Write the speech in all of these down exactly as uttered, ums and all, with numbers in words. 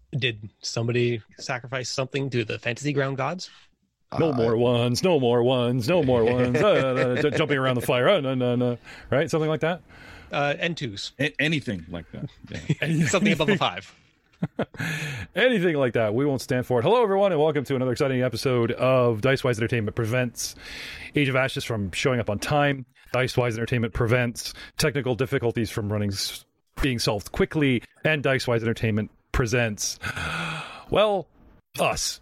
Did somebody sacrifice something to the fantasy ground gods? No Uh, more ones, no more ones, no more ones. uh, uh, jumping around the fire, uh, no, no, no. Right? Something like that? Uh, and twos. A- anything like that. Yeah. Something above a five. Anything like that. We won't stand for it. Hello, everyone, and welcome to another exciting episode of Dicewise Entertainment Prevents Age of Ashes from showing up on time. Dicewise Entertainment prevents technical difficulties from running, being solved quickly. And Dicewise Entertainment presents, well, us.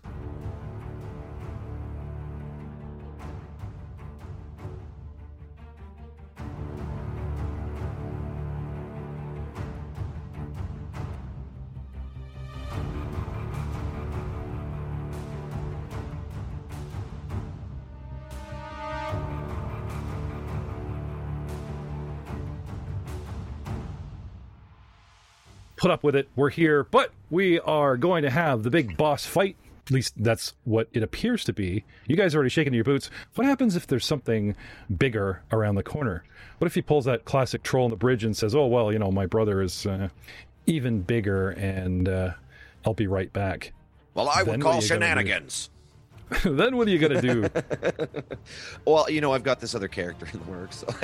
Put up with it. We're here, but we are going to have the big boss fight. At least that's what it appears to be. You guys are already shaking your boots. What happens if there's something bigger around the corner? What if he pulls that classic troll on the bridge and says, oh, well, you know, my brother is uh, even bigger and uh, I'll be right back. Well, I Then would what call are you gonna shenanigans. Then what are you going to do? Well, you know, I've got this other character in the works. So.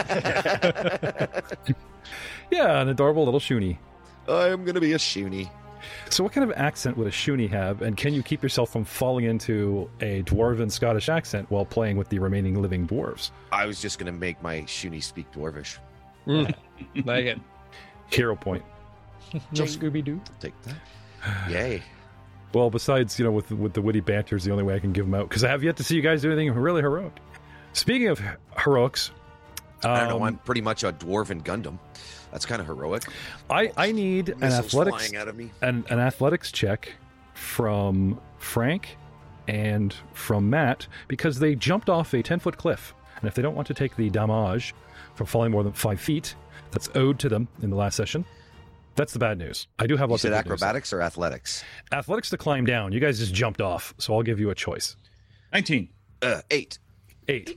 Yeah, an adorable little Shuni. I'm going to be a Shuni. So what kind of accent would a Shuni have, and can you keep yourself from falling into a dwarven Scottish accent while playing with the remaining living dwarves? I was just going to make my Shuni speak Dwarvish. Mm. Like it. Hero point. No Jing. Scooby-Doo. Take that. Yay. Well, besides, you know, with with the witty banter is the only way I can give them out, because I have yet to see you guys do anything really heroic. Speaking of heroics, um, I don't know. I'm pretty much a dwarven Gundam. That's kind of heroic. I, I need an Missiles athletics flying out of me. an, an athletics check from Frank and from Matt, because they jumped off a ten-foot cliff. And if they don't want to take the damage from falling more than five feet, that's owed to them in the last session. That's the bad news. I do have You lots said of good news. acrobatics or athletics? Athletics to climb down. You guys just jumped off, so I'll give you a choice. nineteen. Uh, eight. Eight.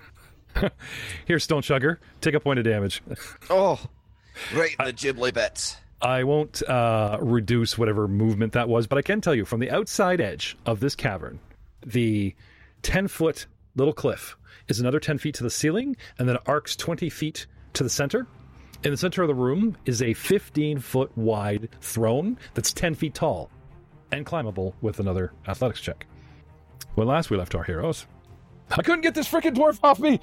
Here, Stone Sugar, take a point of damage. Oh, right in the ghibli bits. I won't uh, reduce whatever movement that was, but I can tell you from the outside edge of this cavern, the ten-foot little cliff is another ten feet to the ceiling, and then it arcs twenty feet to the center. In the center of the room is a fifteen-foot wide throne that's ten feet tall and climbable with another athletics check. When last we left our heroes, I couldn't get this freaking dwarf off me!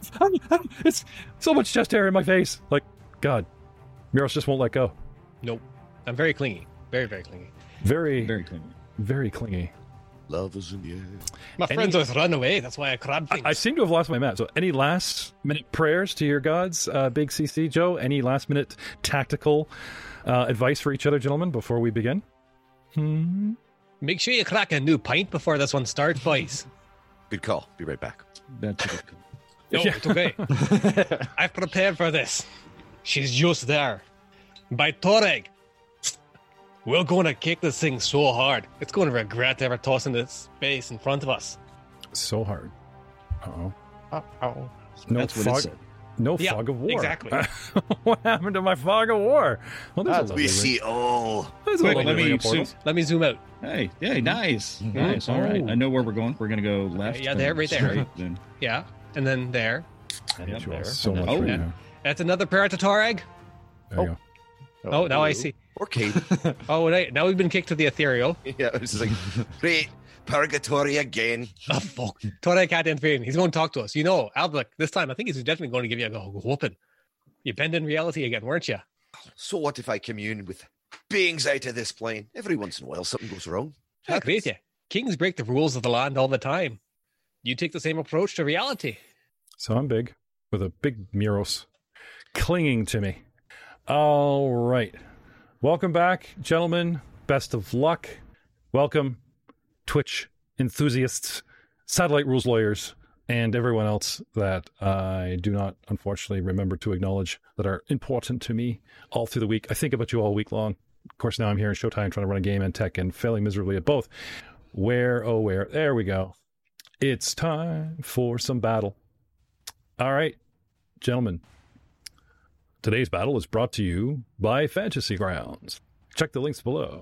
It's so much chest hair in my face. Like, God, Miros just won't let go. Nope. I'm very clingy. Very, very clingy. Very, Very clean. very clingy. Love is in the air. My Any- friends always run away. That's why I grab things. I seem to have lost my map. So, any last minute prayers to your gods, uh, Big C C Joe? Any last minute tactical uh, advice for each other, gentlemen, before we begin? Hmm. Make sure you crack a new pint before this one starts, boys. Good call. Be right back. That's a good call. No, Yeah. it's okay. I've prepared for this. She's just there. By Toreg. We're going to kick this thing so hard. It's going to regret ever tossing this space in front of us. So hard. Uh-oh. Uh-oh. No That's what fog. it said. No Yeah, fog of war. exactly. What happened to my fog of war? Well, there's a That's- lovely We ring- see all. there's a Quick, lovely let me ring of zoom- portals. Let me zoom out. Hey, hey, nice, nice. All right, Oh. I know where we're going. We're gonna go left. yeah, then there, right there. straight, then- Yeah. And then there. I hate Yep, you all there. so And much then- right oh. now. That's another prayer to Toreg. There you go. Oh, now I see. Or Kate. Oh, right. Now we've been kicked to the ethereal. Yeah, it was just like, great. Purgatory again. Oh, fuck. Toreg can't intervene. He's going to talk to us. You know, Albrecht, this time, I think he's definitely going to give you a go- whooping. You bend in reality again, weren't you? So what if I commune with beings out of this plane? Every once in a while, something goes wrong. How great, yeah. Kings break the rules of the land all the time. You take the same approach to reality. So I'm big, with a big Miros clinging to me. All right. Welcome back, gentlemen. Best of luck. Welcome, Twitch enthusiasts, satellite rules lawyers, and everyone else that I do not, unfortunately, remember to acknowledge that are important to me all through the week. I think about you all week long. Of course, now I'm here in Showtime trying to run a game and tech and failing miserably at both. Where, oh, where? There we go. It's time for some battle. All right, gentlemen. Today's battle is brought to you by Fantasy Grounds. Check the links below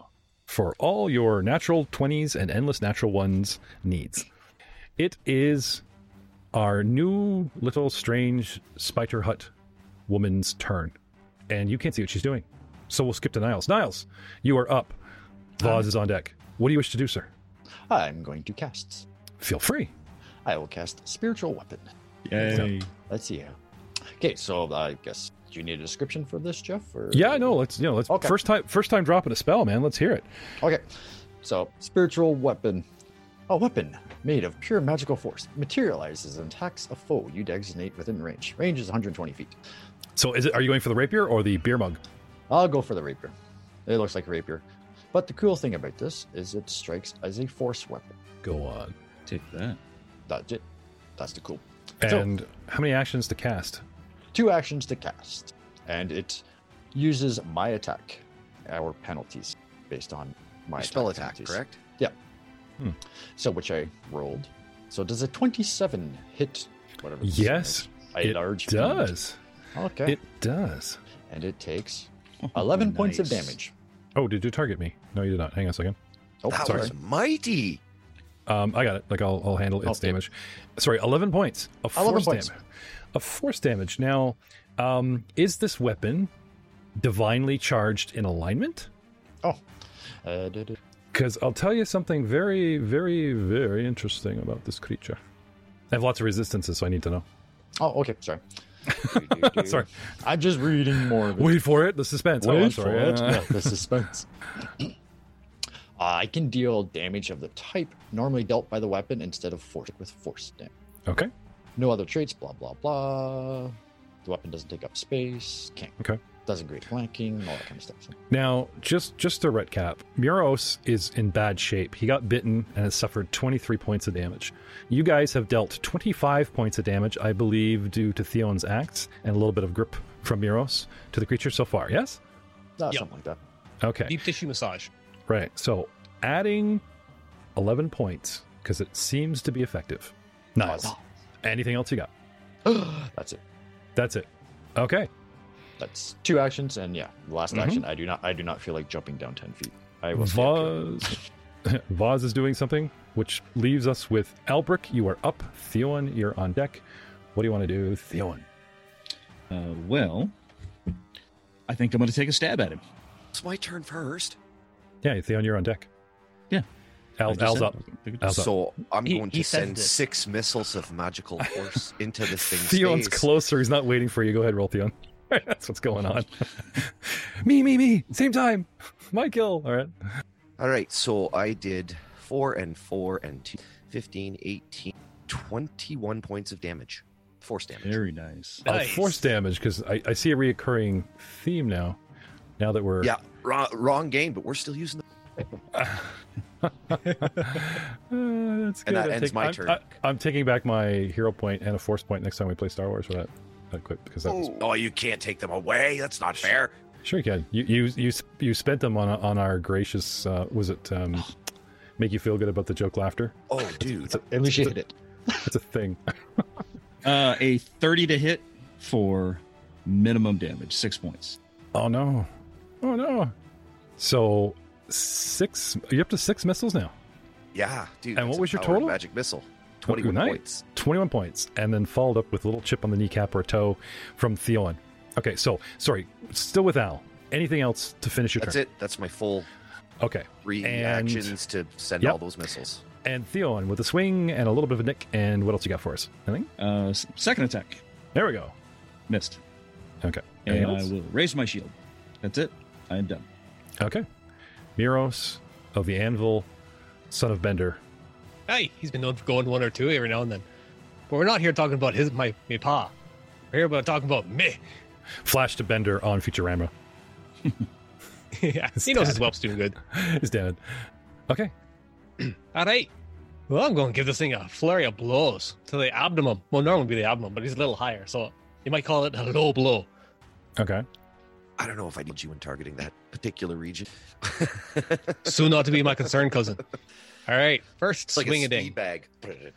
for all your natural twenties and endless natural ones needs. It is our new little strange Spider Hut woman's turn. And you can't see what she's doing. So we'll skip to Niles. Niles, you are up. Voz is on deck. What do you wish to do, sir? I'm going to cast. Feel free. I will cast Spiritual Weapon. Yay. Let's see. Okay, so I guess do you need a description for this, Jeff? Or... Yeah, no, let's, you know, let's Okay. first time first time dropping a spell, man. Let's hear it. Okay, so Spiritual Weapon. A weapon made of pure magical force materializes and attacks a foe you designate within range. Range is one hundred twenty feet. So is it are you going for the rapier or the beer mug? I'll go for the rapier. It looks like a rapier. But the cool thing about this is it strikes as a force weapon. Go on. Take that. That's it. That's the cool. And So, how many actions to cast? two actions to cast. And it uses my attack or penalties based on my Spell attack, penalties. correct? Yeah. Hmm. So which I rolled. So does a twenty-seven hit whatever this Yes, is? A it large fiend? does. Okay. It does. And it takes eleven points of Nice. damage. Oh, did you target me? No, you did not. Hang on a second. Oh, That sorry. was mighty. Um, I got it. Like I'll, I'll handle its Okay. damage. Sorry, eleven points of eleven force points. damage. Of force damage. Now, um, is this weapon divinely charged in alignment? Oh. Uh, da- da- Because I'll tell you something very, very, very interesting about this creature. I have lots of resistances, so I need to know. oh, okay. Sorry. Do, do, do. Sorry. I'm just reading more of it. Wait for it. The suspense. Wait oh, I'm for sorry. it. Uh, Yeah, the suspense. uh, I can deal damage of the type normally dealt by the weapon instead of force with force damage. Okay. No other traits, blah, blah, blah. The weapon doesn't take up space. Can't. Okay. Doesn't great flanking, all that kind of stuff. So, Now, just just to recap, Muros is in bad shape. He got bitten and has suffered twenty-three points of damage. You guys have dealt twenty-five points of damage, I believe, due to Theon's acts and a little bit of grip from Muros to the creature so far, yes? uh, Yep. Something like that. Okay. Deep tissue massage. Right. So, adding eleven points, because it seems to be effective. Nice. Oh, Anything else you got? That's it. That's it. Okay. That's two actions, and yeah, the last Mhm. action. I do not. I do not feel like jumping down ten feet. I will. stay up here. Vaz, Vaz is doing something, which leaves us with Albric. You are up. Theon, you're on deck. What do you want to do, Theon? Uh, well, I think I'm going to take a stab at him. It's my turn first. Yeah, Theon, you're on deck. Yeah. Al, I just Al's said- up. Al's up. So I'm He- going he to says send this. six missiles of magical force into this thing's Theon's face. closer. He's not waiting for you. Go ahead, roll, Theon. That's what's going on. me, me, me. Same time. My kill. All right. All right, so I did four and four and two, fifteen, eighteen, twenty-one points of damage. Force damage. Very nice. Uh, Nice. force damage, because I, I see a reoccurring theme now. Now that we're Yeah, wrong, wrong game, but we're still using the. Uh, that's good. that I'm ends my I'm, turn. I, I'm taking back my hero point and a force point next time we play Star Wars for that. That quick because that was Oh, you can't take them away. That's not fair. sure you can. You you you you spent them on on our gracious. Uh, was it um, make you feel good about the joke laughter? Oh, dude. It's a, At least you it's hit a, it. it's a thing. Uh, a thirty to hit for minimum damage, six points. Oh no! Oh no! So six. You're up to six missiles now. Yeah, dude. And what that's a was your powered total? Magic missile. twenty-one nice. points. twenty-one points, and then followed up with a little chip on the kneecap or toe from Theon. Okay, so sorry, still with Al. Anything else to finish your That's turn? it. That's my full Okay, three And- actions to send Yep. all those missiles. and Theon with a swing and a little bit of a nick. And what else you got for us? Anything? Uh, s- second attack, There we go. missed. Okay. And Anything I else? will raise my shield. That's it. I am done. Okay. Miros of the Anvil, son of Bender. Hey, he's been known for going one or two every now and then. But we're not here talking about his my, my pa. We're here about talking about me. Flash to Bender on Futurama. Yeah, he knows his whelp's doing good. He's dead. Okay. All right. Well, I'm going to give this thing a flurry of blows to the abdomen. Well, normally it'd be the abdomen, but he's a little higher, so you might call it a low blow. Okay. I don't know if I need you in targeting that particular region. Soon not to be my concern, cousin. All right, first It's like swing a a ding. speed bag.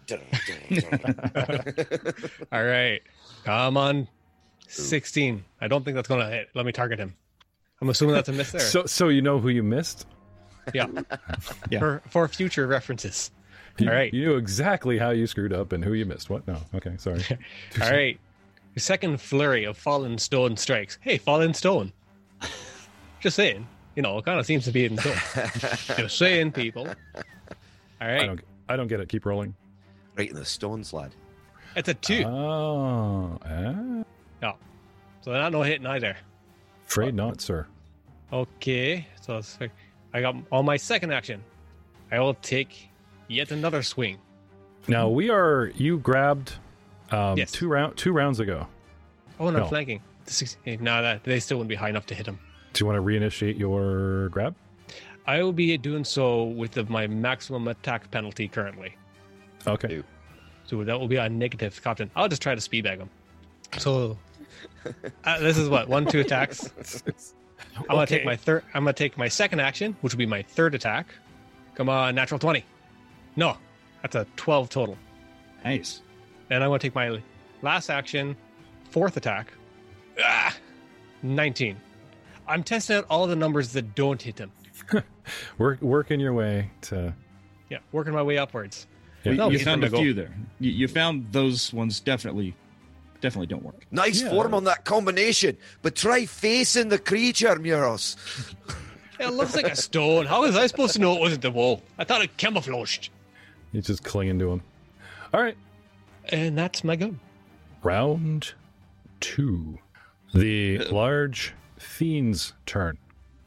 All right, come on, sixteen. I don't think that's gonna hit. Let me target him. I'm assuming that's a miss there. So, so you know who you missed? Yeah. Yeah. For, for future references. You, All right. You knew exactly how you screwed up and who you missed. What? No. Okay. Sorry. All right. Your second flurry of fallen stone strikes. Hey, fallen stone. Just saying. You know, it kind of seems to be in stone. Just saying, people. All right. I don't. I don't get it. Keep rolling. Right in the stones, lad. It's a two. Oh. Ah. No. So not no hitting either. Afraid not, sir. Okay. So it's like, I got on my second action. I will take yet another swing. Now we are. You grabbed um, Yes. two round two rounds ago. Oh, no, No. flanking. Six, no, that they still wouldn't be high enough to hit him. Do you want to reinitiate your grab? I will be doing so with the, my maximum attack penalty currently. Okay. Ew. So that will be a negative, Captain. I'll just try to speed bag him. So uh, this is what one, two attacks. I'm gonna take my third. I'm gonna take my second action, which will be my third attack. Come on, natural twenty. No, that's a twelve total. Nice. And I'm gonna take my last action, fourth attack. Ah, nineteen. I'm testing out all the numbers that don't hit him. Work working your way to. Yeah, working my way upwards. Yeah. No, you he's found a gonna go. few there. You, you found those ones definitely, definitely don't work. Nice Yeah. form on that combination, but try facing the creature, Muros. It looks like a stone. How was I supposed to know it wasn't the wall? I thought it camouflaged. You're just clinging to him. All right. And that's my go. Round two. The large fiend's turn.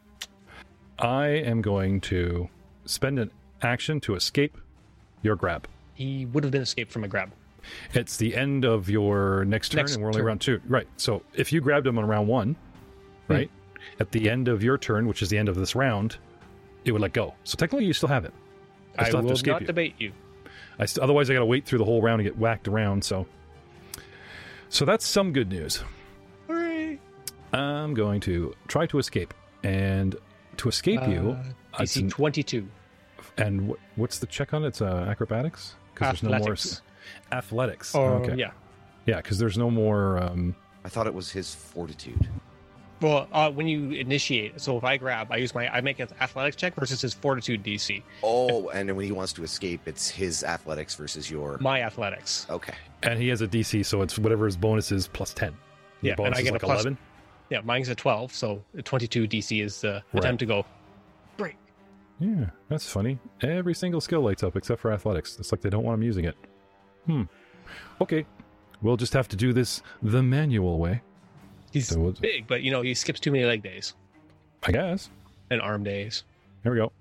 I am going to spend an action to escape your grab. He would have been escaped from a grab. It's the end of your next turn, Next and we're only turn. round two. Right. So if you grabbed him on round one, right, at the end of your turn, which is the end of this round, it would let go. So technically, you still have it. I I still have to will escape not you. debate you. I st- otherwise, I got to wait through the whole round and get whacked around. So, so that's some good news. Hooray! I'm going to try to escape, and to escape you, Uh, D it's C an- twenty-two. and what, what's the check on it? It's uh, acrobatics because there's no more Athletics. s- athletics. Oh, okay, yeah. yeah, because there's no more. Um, I thought it was his fortitude. Well, uh, when you initiate, so if I grab, I use my, I make an athletics check versus his fortitude D C. Oh, and then when he wants to escape, it's his athletics versus your. My athletics. Okay. and he has a D C, so it's whatever his bonus is plus ten. Your Yeah, bonus and I is get a like plus- eleven. Yeah, mine's a twelve, so a twenty-two D C is the Right. attempt to go. Great. Yeah, that's funny. Every single skill lights up except for athletics. It's like they don't want him using it. Hmm. Okay. We'll just have to do this the manual way, He's So we'll- big, but you know, he skips too many leg days I guess. and arm days. Here we go.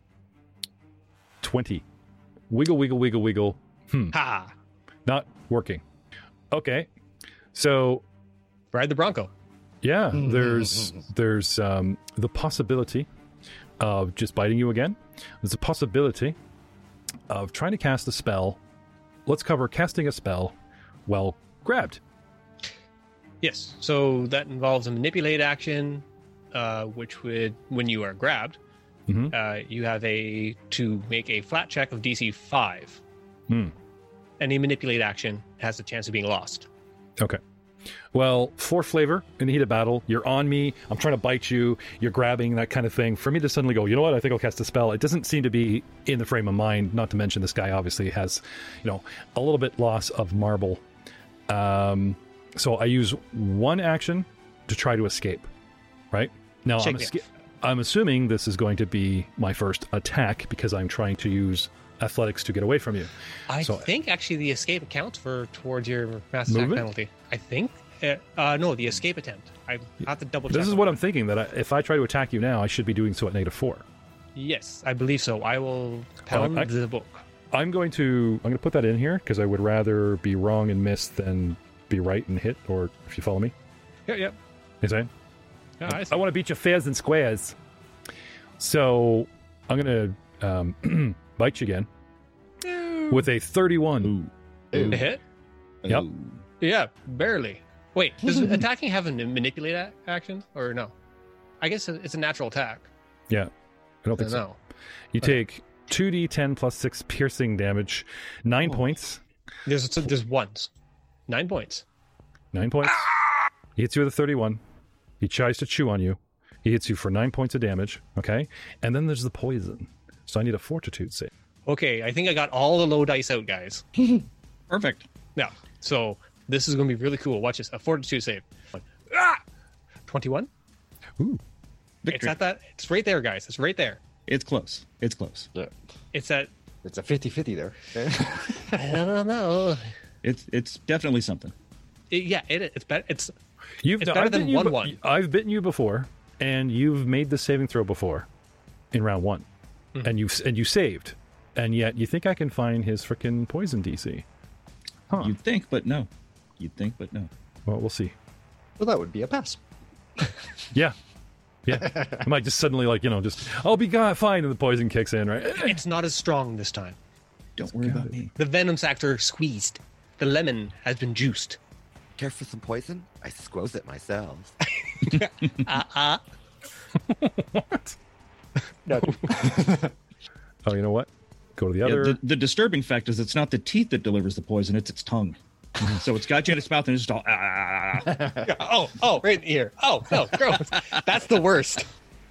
twenty. Wiggle, wiggle, wiggle, wiggle. Hmm. Ha! Not working. Okay. So, Ride the Bronco. yeah, there's there's um, the possibility of just biting you again. There's a possibility of trying to cast a spell. Let's cover casting a spell while grabbed. Yes, so that involves a manipulate action, uh, which would, when you are grabbed, Mhm. uh, you have a to make a flat check of D C five. Hmm. Any manipulate action has a chance of being lost. Okay. Well, for flavor, in the heat of battle, you're on me, I'm trying to bite you, you're grabbing, that kind of thing. For me to suddenly go, you know what, I think I'll cast a spell, it doesn't seem to be in the frame of mind, not to mention this guy obviously has, you know, a little bit loss of marble. Um, so I use one action to try to escape, right? Now, I'm, Shake me esca- off. I'm assuming this is going to be my first attack because I'm trying to use athletics to get away from you. I So- think actually the escape accounts for towards your mass attack Movement? penalty. I think. Uh, uh, no, the escape attempt. I have to double check. This is on what that. I'm thinking, that I, if I try to attack you now, I should be doing so at negative four. Yes, I believe so. I will pound I- the book. I'm going to I'm going to put that in here because I would rather be wrong and miss than be right and hit. Or if you follow me, Yeah, yeah. you saying? yeah I see. I want to beat you fairs and squares. So I'm going to um, bite you again with a thirty-one. Ooh. A hit? Yep. Ooh. Yeah, barely. Wait, does attacking have a manipulate a- action or no? I guess it's a natural attack. Yeah, I don't I think don't so. know. You take two d ten plus six piercing damage, nine Oh. points. There's there's ones, nine points. Nine points. He hits you with a thirty-one. He tries to chew on you. He hits you for nine points of damage. Okay, and then there's the poison. So I need a fortitude save. Okay, I think I got all the low dice out, guys. Perfect. Yeah. So this is going to be really cool. Watch this. A fortitude save. Ah! twenty-one. Ooh. It's Victory. at that. It's right there, guys. It's right there. It's close. It's close. Yeah. It's at. It's a fifty-fifty there. I don't know. It's it's definitely something. It, yeah, it, it's better. It's You've It's done- better I've than bitten you one be- one. I've bitten you before, and you've made the saving throw before in round one, Hmm. and you and you saved, and yet you think I can find his frickin' poison D C? Huh. You'd think, but no. You'd think, but no. Well, we'll see. Well, that would be a pass. Yeah, yeah. I might just suddenly like you know just I'll be gone fine, and the poison kicks in, right? it's not as strong this time. Don't worry about me. The venom sector squeezed. The lemon has been juiced. Care for some poison? I squoze it myself. Uh uh. What? No. Oh, you know what? Go to the Yeah, other. the, the disturbing fact is it's not the teeth that delivers the poison, it's its tongue. So it's got you in its mouth and it's just all, ah. Oh, oh, right in the ear. Oh, no, gross. That's the worst.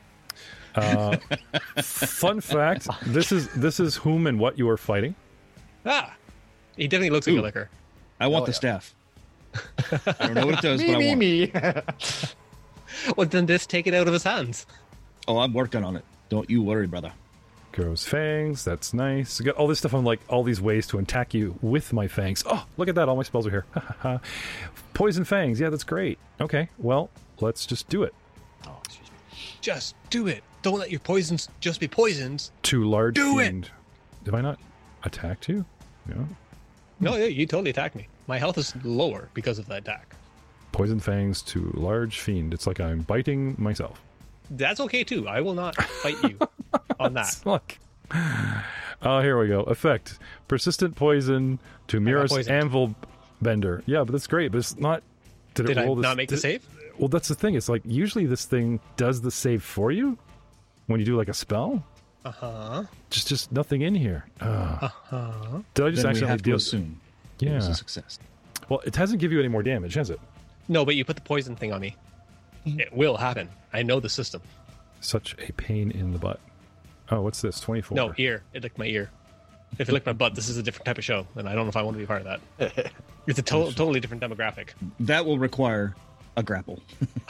Uh, fun fact: this is this is whom and what you are fighting. Ah. He definitely looks like Ooh. a liquor. I want Oh, the yeah. staff. I don't know what it does, me, but I me, want it. me. Well, then just take it out of his hands. Oh, I'm working on it. Don't you worry, brother. Grows fangs. That's nice. I got all this stuff. I'm like all these ways to attack you with my fangs. Oh, look at that! All my spells are here. Poison fangs. Yeah, that's great. Okay, well, let's just do it. Oh, excuse me. Just do it. Don't let your poisons just be poisons. Two large Do it! fiend. Have I not attacked you? No. No, yeah, you totally attacked me. My health is lower because of the attack. Poison fangs to large fiend. It's like I'm biting myself. That's okay too. I will not fight you on that. It's like, oh, here we go. Effect: persistent poison to Mira's poisoned. anvil bender. Yeah, but that's great. But it's not. Did, Did it I roll this, not make the did- save? Well, that's the thing. It's like usually this thing does the save for you when you do like a spell. Uh huh. Just, just nothing in here. Uh, Uh huh. did I just Then we actually have to deal? assume it was Yeah. a success. Well, it hasn't give you any more damage, has it? No, but you put the poison thing on me. It will happen. I know the system. Such a pain in the butt. Oh, what's this? Twenty-four. No, ear. It licked my ear. If it licked my butt, this is a different type of show, and I don't know if I want to be part of that. It's a to- totally different demographic. That will require a grapple.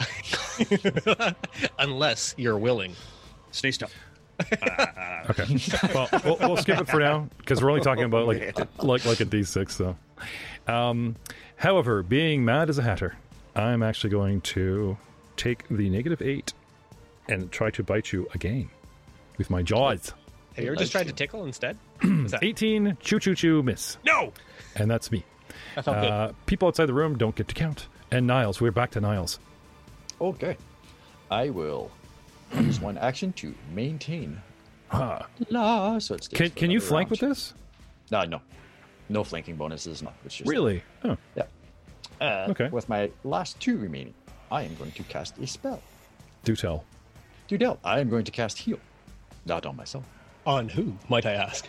Unless you're willing. Stay still. Okay. Well, we'll, we'll skip it for now because we're only talking about like like like a D six. So, um, however, being mad as a hatter, I'm actually going to take the negative eight and try to bite you again with my jaws. Have you ever just tried to tickle instead? Is that- eighteen, choo choo choo, miss, No! and that's me. That felt good. Uh, people outside the room don't get to count. And Niles, we're back to Niles. Okay. I will use one action to maintain. Huh. La, so it stays Can for can you another flank with round. this? No, no. No flanking bonuses, no. It's just Really? Oh, Yeah. Uh, Okay. With my last two remaining, I am going to cast a spell. do tell. Do Del, I am going to cast Heal. Not on myself. On who, might I ask?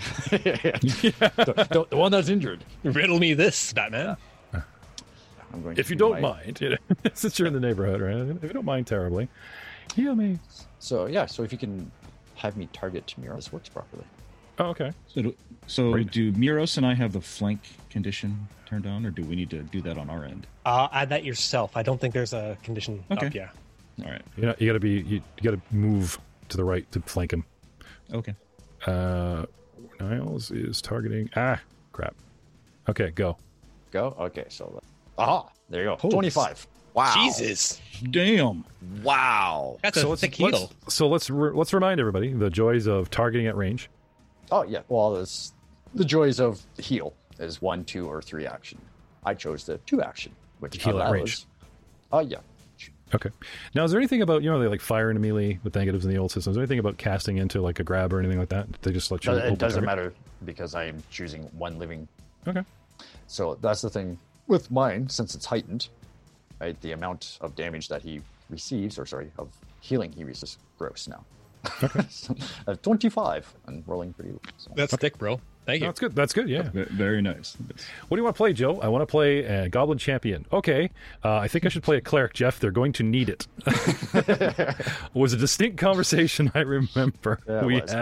the, the- the one that's injured. Riddle me this, Batman. I'm going If to you do don't my- mind, you know, since you're in the neighborhood, right? If you don't mind terribly, heal me. So, yeah, so if you can have me target Mira, this works properly. Oh, okay. So, do, so Right. do Miros and I have the flank condition turned on, or do we need to do that on our end? Uh, add that yourself. I don't think there's a condition Okay. up, yeah. All right. You know, you got to be, you, you got to move to the right to flank him. Okay. Uh, Niles is targeting. Ah, crap. Okay, go. Go? Okay, so. Aha! There you go. Holy twenty-five. Wow. Jesus. Damn. Wow. That's a So let's thick let's, heel. so let's re- let's remind everybody the joys of targeting at range. Oh, yeah. Well, it's the joys of heal is one, two, or three action. I chose the two action, which Heal at allows- range. Oh, yeah. Okay. Now, is there anything about, you know, they like fire into melee with negatives in the old systems? Is there anything about casting into like a grab or anything like that? They just let you. No, open it doesn't target? matter because I am choosing one living. Okay. So that's the thing with mine, since it's heightened, right? The amount of damage that he receives, or sorry, of healing he receives, gross now. Okay. so, uh, twenty-five and rolling pretty low. So. That's thick, bro. Thank you. That's good. That's good. Yeah. V- Very nice. What do you want to play, Joe? I want to play a Goblin Champion. Okay. Uh, I think I should play a Cleric, Jeff. They're going to need it. Was a distinct conversation I remember Yeah, it we was. had.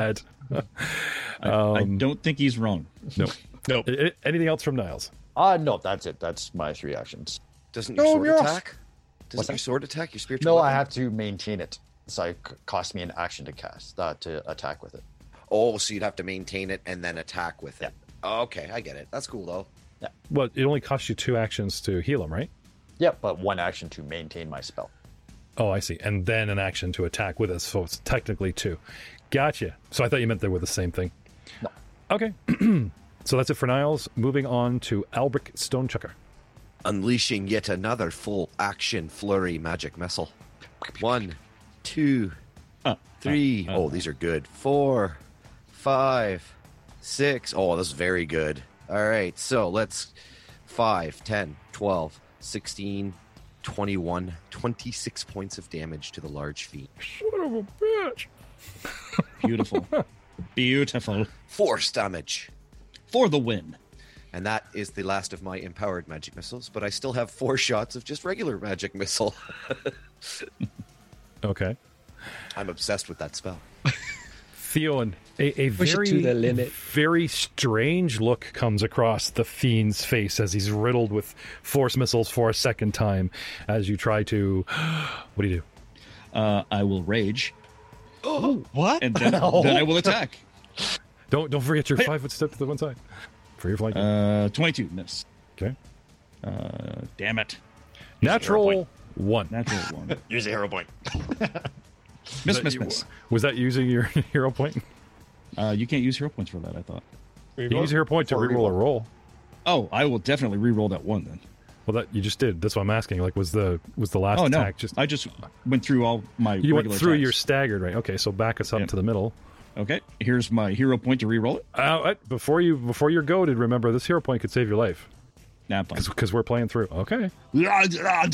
I, I don't think he's wrong. Nope. Nope. A- a- Anything else from Niles? Uh, no, that's it. That's my three actions. Doesn't your No, sword yes. attack? Doesn't What's your that? sword attack your spiritual No, weapon? I have to maintain it. So it c- cost me an action to cast, uh, to attack with it. Oh, so you'd have to maintain it and then attack with it. Oh, okay, I get it. That's cool, though. Well, it only costs you two actions to heal him, right? Yeah, but one action to maintain my spell. Oh, I see. And then an action to attack with us, so it's technically two. Gotcha. So I thought you meant they were the same thing. No. Okay. So that's it for Niles. Moving on to Albric Stonechucker. Unleashing yet another full action flurry magic missile. One, two, Uh, three. uh, uh. Oh, these are good. Four, five, six. Oh, this is very good. All right, so let's five, ten, twelve, sixteen, twenty-one, twenty-six points of damage to the large feet. Son of a bitch. Beautiful. Beautiful. Force damage. For the win. And that is the last of my empowered magic missiles, but I still have four shots of just regular magic missile. Okay. I'm obsessed with that spell. Theon, a, a Push it very, to the limit. very strange look comes across the fiend's face as he's riddled with force missiles for a second time as you try to... What do you do? Uh, I will rage, Oh, what? and then, then I will attack. Don't don't forget your five-foot step to the one side for your flank. Uh, twenty-two, miss. okay. Uh, damn it. Natural one. Natural one. Use a hero point. Miss, That miss, you- miss. Was that using your hero point? Uh, you can't use hero points for that, I thought. You use your hero point to Or reroll a reroll. roll. Oh, I will definitely re-roll that one then. Well, that you just did. That's what I'm asking. Like, was the was the last Oh, no. attack just? I just went through all my You went regular through attacks. your staggered, right? Okay, so back us up Yeah. to the middle. Okay, here's my hero point to re-roll it. Uh, uh, before you before you're goaded, remember this hero point could save your life Nah, fine. because we're playing through. Okay. You have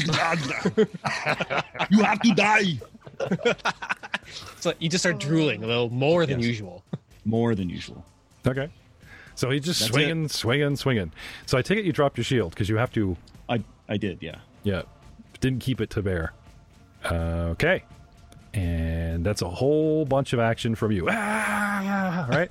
to die. So you just start drooling a little more than Yes. usual. More than usual. Okay. So he's just That's swinging, swinging, swinging. So I take it you dropped your shield because you have to. I I did, yeah. Yeah. Didn't keep it to bear. Uh, okay. And that's a whole bunch of action from you. Ah, right?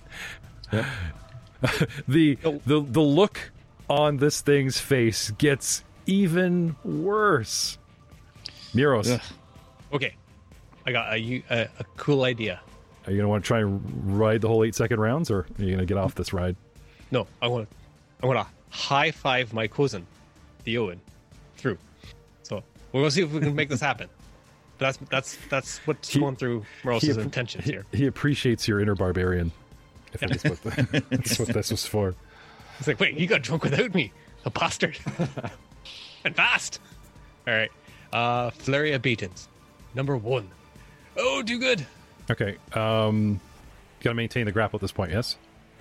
the, the the look on this thing's face gets even worse. Miros, Ugh. Okay, I got a, u- a, a cool idea. are you going to want to try and ride the whole eight second rounds, or are you going to get off this ride? No, I want to. I want to high five my cousin, Theoden, through. So we're gonna see if we can make this happen. But that's that's that's what's He- going through He Moros's app- intentions he- here. He appreciates your inner barbarian. I think that's what, the, that's what this was for. It's like, wait, you got drunk without me, a bastard, and fast. All right, uh, flurry of beatings, number one. Oh, do good. Okay. Um, got to maintain the grapple at this point, yes?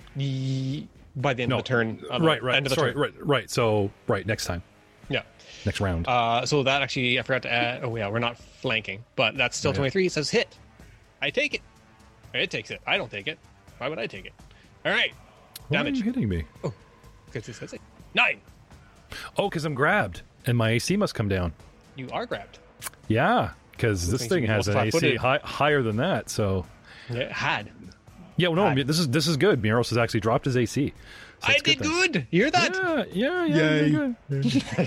Ye- By the end No. of the turn, uh, right, right. End of the Sorry, turn. right, right. So, right, next time. Yeah. Next round. Uh, so that actually, I forgot to add. Oh yeah, we're not flanking, but that's still Yeah. twenty-three. It says hit. I take it. It takes it. I don't take it. Why would I take it? All right. Why are Damage. you hitting me? Because it says it. Nine. Oh, because I'm grabbed, and my A C must come down. You are grabbed. Yeah, because this makes thing you has an almost A C flat-footed. high, higher than that. So, Yeah, had. yeah, well, no, Hi. this is this is good. Miros has actually dropped his A C. So I that's did then. good. You hear that? Yeah, yeah, yeah. you're good.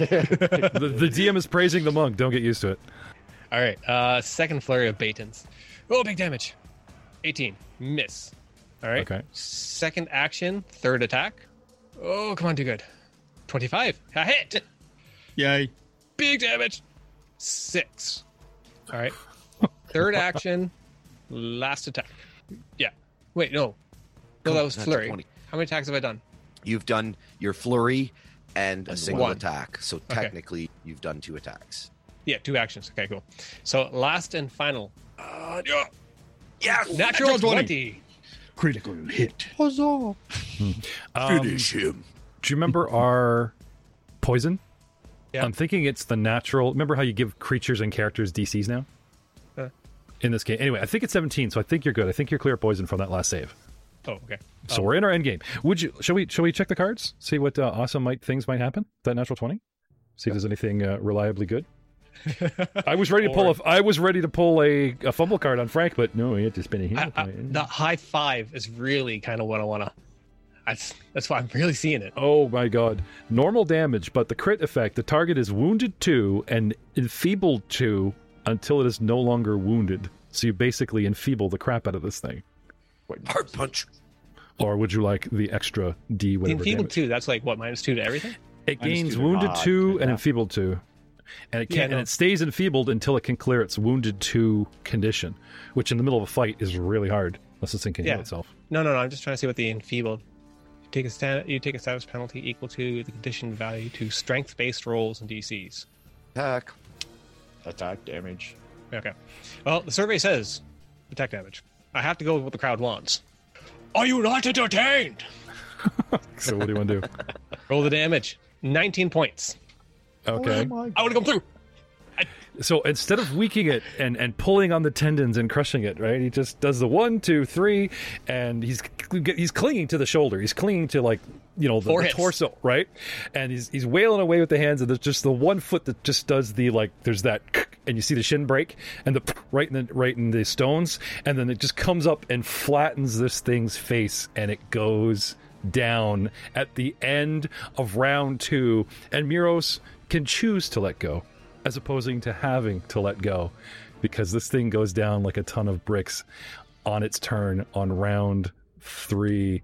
the, the D M is praising the monk. Don't get used to it. All right. Uh, second flurry of Batons. Oh, big damage. eighteen. Miss. All right. Okay. Second action. Third attack. Oh, come on, do good. twenty-five. A hit. Yay. Big damage. Six. All right. Third action. Last attack. Yeah. Wait, no. No, that was That's flurry. twenty. How many attacks have I done? You've done your flurry and a single one. attack, so technically you've done two attacks. Yeah, two actions. Okay, cool. So last and final. Uh, yeah. Yes! Natural Natural twenty. twenty. Critical hit. Um, Finish him. Do you remember our poison? Yeah. I'm thinking it's the natural. Remember how you give creatures and characters D Cs now? Uh. In this game. Anyway, I think it's seventeen, so I think you're good. I think you're clear of poison from that last save. Oh, okay. So we're in our end game. Would you? Shall we? Shall we check the cards? See what uh, awesome might things might happen. That natural twenty. See if there's anything uh, reliably good. I was ready to pull Or- a. I was ready to pull a, a fumble card on Frank, but no, he had to spin a hero I, I, point. the high five is really kind of what I want to. That's that's why I'm really seeing it. Oh my god. Normal damage, but the crit effect, the target is wounded two and enfeebled two until it is no longer wounded. So you basically enfeeble the crap out of this thing. Hard punch. Or would you like the extra D The whatever enfeebled damage? two, that's like what, minus two to everything? It Minus gains two to wounded odd, two and yeah. enfeebled two. And it Yeah, can no. and it stays enfeebled until it can clear its wounded two condition, which in the middle of a fight is really hard unless this thing can Yeah. heal itself. No, no, no. I'm just trying to see what the enfeebled. You take a stat. You take a status penalty equal to the condition value to strength-based rolls and D Cs. Attack. Attack damage. Okay. Well, the survey says attack damage. I have to go with what the crowd wants. Are you not entertained? So what do you want to do? Roll the damage. nineteen points. Okay. I would have come through. So instead of weakening it and, and pulling on the tendons and crushing it, right? He just does the one, two, three, and he's he's clinging to the shoulder. He's clinging to like you know the, Four the hits. torso, right? And he's he's wailing away with the hands, and there's just the one foot that just does the like. There's that, and you see the shin break, and the right in the right in the stones, and then it just comes up and flattens this thing's face, and it goes down at the end of round two, and Miros can choose to let go, as opposing to having to let go, because this thing goes down like a ton of bricks on its turn on round three.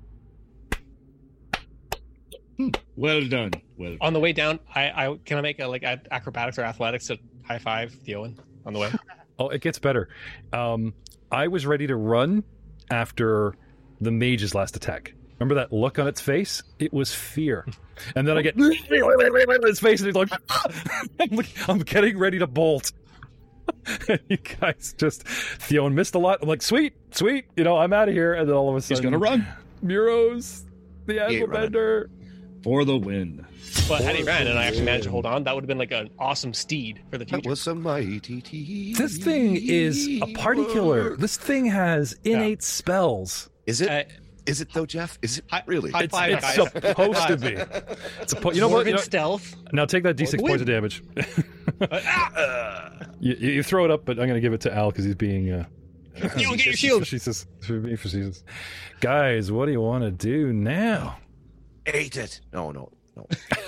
Well done. Well, On the way down, I, I can I make a like a- acrobatics or athletics to high five Theowen on the way. Oh, it gets better. Um, I was ready to run after the mage's last attack. Remember that look on its face? It was fear. And then I get its face, and it's like, I'm, like, I'm getting ready to bolt. And you guys just, Theon missed a lot. I'm like, sweet, sweet, you know, I'm out of here. And then all of a he's sudden, gonna run Muros, the ain't ankle running. bender. for the win. But had he ran and I actually managed to hold on, that would have been like an awesome steed for the That future. was a mighty team. This thing is a party killer. This thing has innate spells. Is it? Uh, Is it though, Jeff? Is it High- really? high It's, five, it's guys. supposed to be. It's a po- you know what? You Dwarven know, stealth. now take that d six Win. points of damage. Ah! you, you you throw it up, but I'm going to give it to Al because he's being. Uh, You don't get your shield. facetious. Being facetious. Guys, what do you want to do now? Ate it. No, no, no.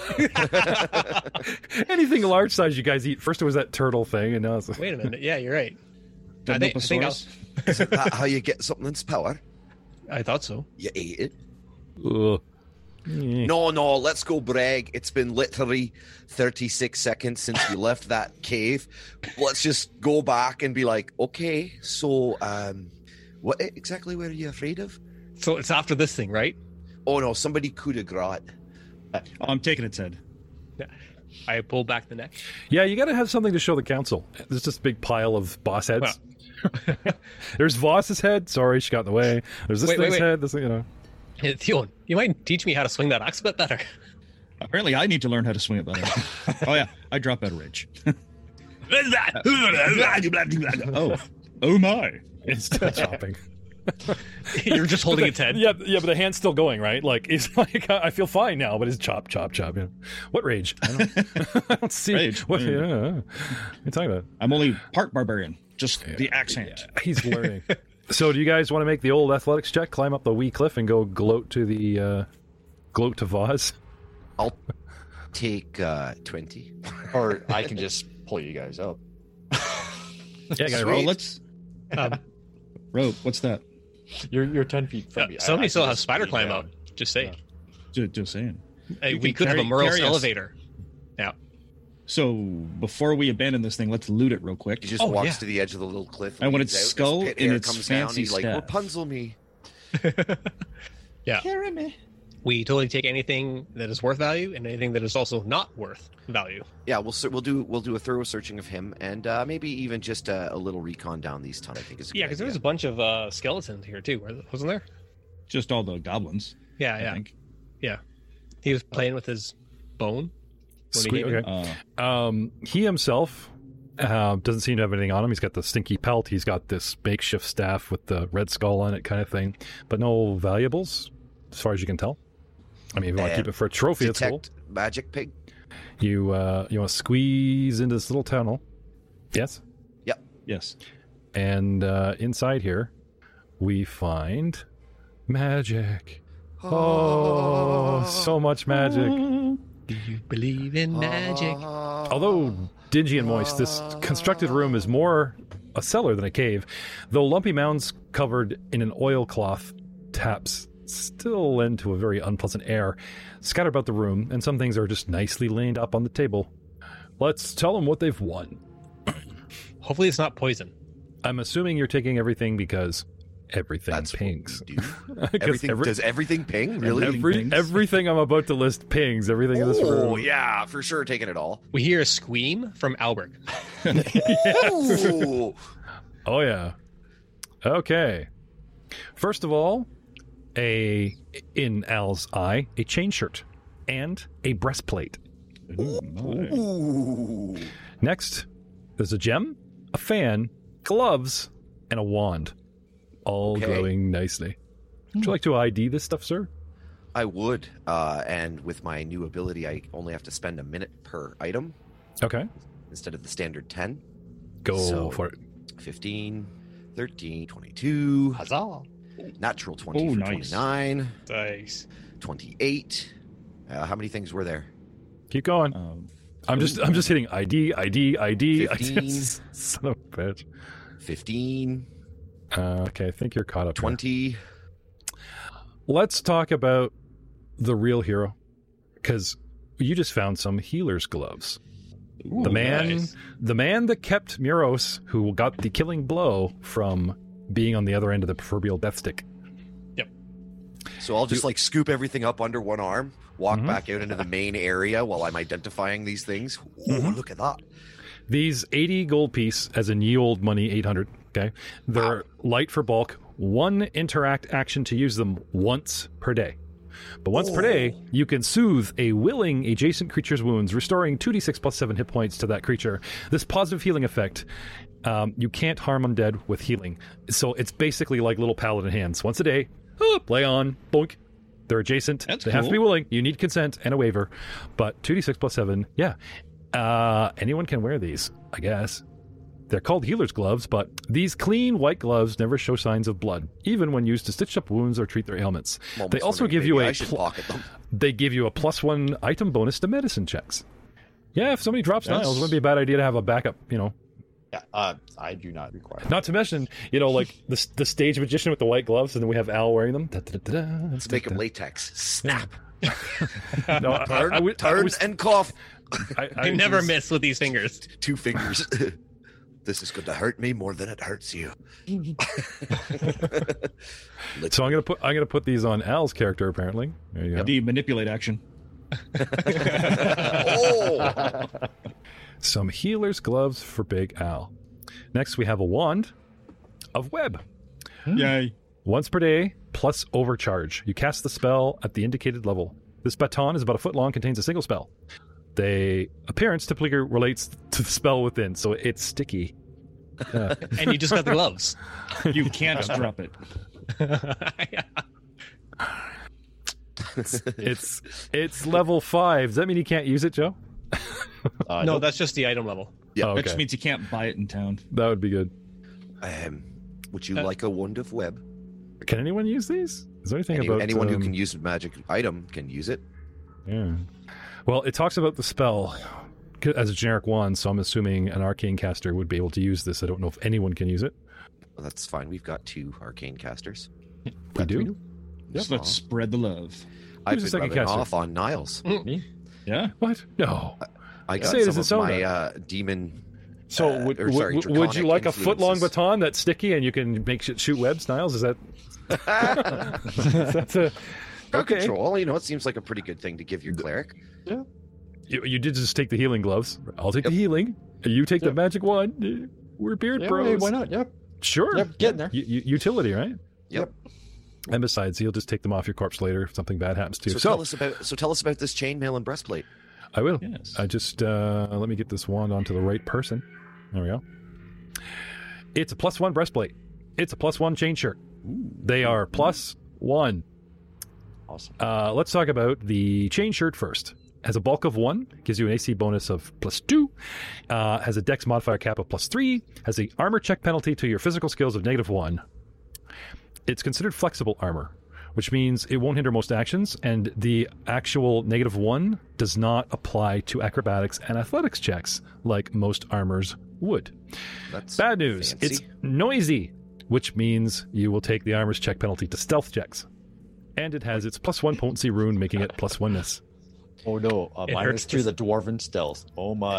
Anything large size you guys eat. First it was that turtle thing, and now it's. Wait a minute. Yeah, you're right. I think, I, think I, was, Dilophosaurus. Isn't that how you get something's power? I thought so. You ate it. Ugh. Yeah. No, no, let's go brag. It's been literally thirty-six seconds since we left that cave. Let's just go back and be like, okay, so um, what exactly were you afraid of? So it's after this thing, right? Oh no, somebody coup de grace. Oh, I'm taking its head. I pull back the neck. Yeah, you got to have something to show the council. There's just a big pile of boss heads. There's Voss's head. Sorry, she got in the way. There's this Wait, wait, thing's wait. head. This, you know. Hey, Theon, you might teach me how to swing that axe a bit better. Apparently, I need to learn how to swing it better. Oh yeah, I drop out of rage. oh, oh my! It's still chopping. You're just holding its head. Yeah, yeah, but the hand's still going, right? Like it's like I feel fine now, but it's chop, chop, chop. Yeah. What rage? I don't, I don't see. Rage? What, Mm. yeah, what are you talking about? I'm only part barbarian, just the axe hand. He's learning. So, do you guys want to make the old athletics check, climb up the wee cliff, and go gloat to the uh, gloat to Voss? I'll take uh, twenty. Or I can just pull you guys up. Yeah, guys, Oh, roll. let's. Um, Rope, what's that? You're you're ten feet from uh, me. I- somebody I still can has just spider lean climb down. out. Just saying. Just, just saying. Hey, You we can could have a carry- Murrow's carry us. elevator. Now, So before we abandon this thing, let's loot it real quick. He just Oh, walks yeah. to the edge of the little cliff. And when leans its out, this skull pit in hair its comes down, fancy he's like, staff. Rapunzel me. yeah, Carry me. we totally take anything that is worth value and anything that is also not worth value. Yeah, we'll ser- we'll do we'll do a thorough searching of him, and uh, maybe even just a, a little recon down these tunnels. I think is a Yeah, good because there was a idea. bunch of uh, skeletons here too, wasn't there? Just all the goblins. Yeah, I yeah, think. yeah. He was playing with his bone. When he Sweet. hit Okay. Uh, Um, he himself uh, doesn't seem to have anything on him. He's got the stinky pelt. He's got this makeshift staff with the red skull on it, kind of thing, but no valuables, as far as you can tell. I mean, if you want to Uh, keep it for a trophy, that's cool. Detect magic pig. You uh, you want to squeeze into this little tunnel, Yes. Yes. And uh, inside here, we find magic. Oh, so much magic. Do you believe in magic? Although dingy and moist, this constructed room is more a cellar than a cave. Though lumpy mounds covered in an oilcloth taps still lend to a very unpleasant air scattered about the room, and some things are just nicely laid up on the table. Let's tell them what they've won. Hopefully it's not poison. I'm assuming you're taking everything because everything That's pings. what we do. 'Cause Everything, every- does everything ping? Really? Everything Every, pings? everything I'm about to list pings. Everything in this room. Oh, yeah, for sure, taking it all. We hear a scream from Albert. Ooh. Oh yeah. Okay. First of all, a in Al's eye, a chain shirt and a breastplate. Ooh, my. Ooh. Next, there's a gem, a fan, gloves, and a wand, all Okay. glowing nicely. Would you like to I D this stuff, sir? I would, uh, and with my new ability, I only have to spend a minute per item Okay, instead of the standard ten. go So- for it. fifteen, thirteen, twenty-two, Huzzah. natural twenty Oh, for nice. twenty-nine, Nice. twenty-eight. Uh, how many things were there? Keep going. Um, I'm just I'm just hitting I D, I D, I D. fifteen. Son of a bitch. fifteen, Uh, okay, I think you're caught up. here. twenty. Let's talk about the real hero, because you just found some healer's gloves. the man, nice. the man that kept Muros, who got the killing blow, from being on the other end of the proverbial death stick. So I'll just like scoop everything up under one arm, walk Mhm. back out into the main area while I'm identifying these things. Ooh, Mhm. look at that. These eighty gold piece, as in ye old money, eight hundred. Okay, they're light for bulk. One interact action to use them once per day. But once per day, you can soothe a willing adjacent creature's wounds, restoring two d six plus seven hit points to that creature. This positive healing effect, um, you can't harm undead with healing. So it's basically like little paladin hands. Once a day, oh, play on, boink. They're adjacent. That's they have to be cool. willing. You need consent and a waiver. But two d six plus seven, yeah. Uh, anyone can wear these, I guess. They're called healer's gloves, but these clean white gloves never show signs of blood, even when used to stitch up wounds or treat their ailments. I'm almost They also wondering give you maybe a I should pl- pocket them. they give you a plus one item bonus to medicine checks. Yeah, if somebody drops That's- Niles, it wouldn't be a bad idea to have a backup, you know. Yeah, uh, I do not require. Not to mention, you know, like the the stage magician with the white gloves, and then we have Al wearing them. Da-da-da-da, Let's make them latex. Snap. No, I, Turn, I, I, would- I turn was- and cough. I- I I never was- miss with these fingers. Two fingers. This is going to hurt me more than it hurts you. So I'm gonna put I'm gonna put these on Al's character. Apparently, there you go. The manipulate action. Oh, Some healer's gloves for Big Al. Next, we have a wand of web. Yay. Once per day, plus overcharge. You cast the spell at the indicated level. This baton is about a foot long, contains a single spell. The appearance typically relates to the spell within, so it's sticky. And you just got the gloves. You can't drop it. It's it's level five. Does that mean you can't use it, Joe? Uh, No, nope. that's just the item level. Yeah. Oh, That okay. just means you can't buy it in town. That would be good. um, would you Uh, like a wand of web? Can anyone use these? Is there anything Any- about anyone who um, can use a magic item can use it. Yeah. Well, it talks about the spell as a generic wand, so I'm assuming an arcane caster would be able to use this. I don't know if anyone can use it. Well, that's fine. We've got two arcane casters. We do? Just let's spread the love. I've Who's the been second rubbing caster? off on Niles. Yeah. What? No. I got Say it as some it's of own, my though. uh, demon. So Uh, would, or sorry, would, would you draconic like a foot long influences. baton that's sticky and you can make it shoot webs, Niles? Is that that's a Crowd okay? control. You know, it seems like a pretty good thing to give your cleric. You, you did just take the healing gloves. I'll take Yep. the healing. You take the Yep. magic wand. We're beard Yeah, bros. hey, why not? Yep. Sure. Yep, getting there. U- u- utility, right? Yep. And besides, you'll just take them off your corpse later if something bad happens to you. So, So, tell us about. So tell us about this chainmail and breastplate. I will. Yes. I just uh, let me get this wand onto the right person. There we go. It's a plus one breastplate. It's a plus one chain shirt. They are plus one. Awesome. Uh, let's talk about the chain shirt first. has a bulk of one, gives you an A C bonus of plus two, uh, has a dex modifier cap of plus three, has the armor check penalty to your physical skills of negative one. It's considered flexible armor, which means it won't hinder most actions, and the actual negative one does not apply to acrobatics and athletics checks like most armors would. That's Bad news, fancy. it's noisy, which means you will take the armor's check penalty to stealth checks. And it has its plus one potency rune, making it plus oneness. Oh no, uh, It minus hurts two to- the dwarven stealth. Oh my.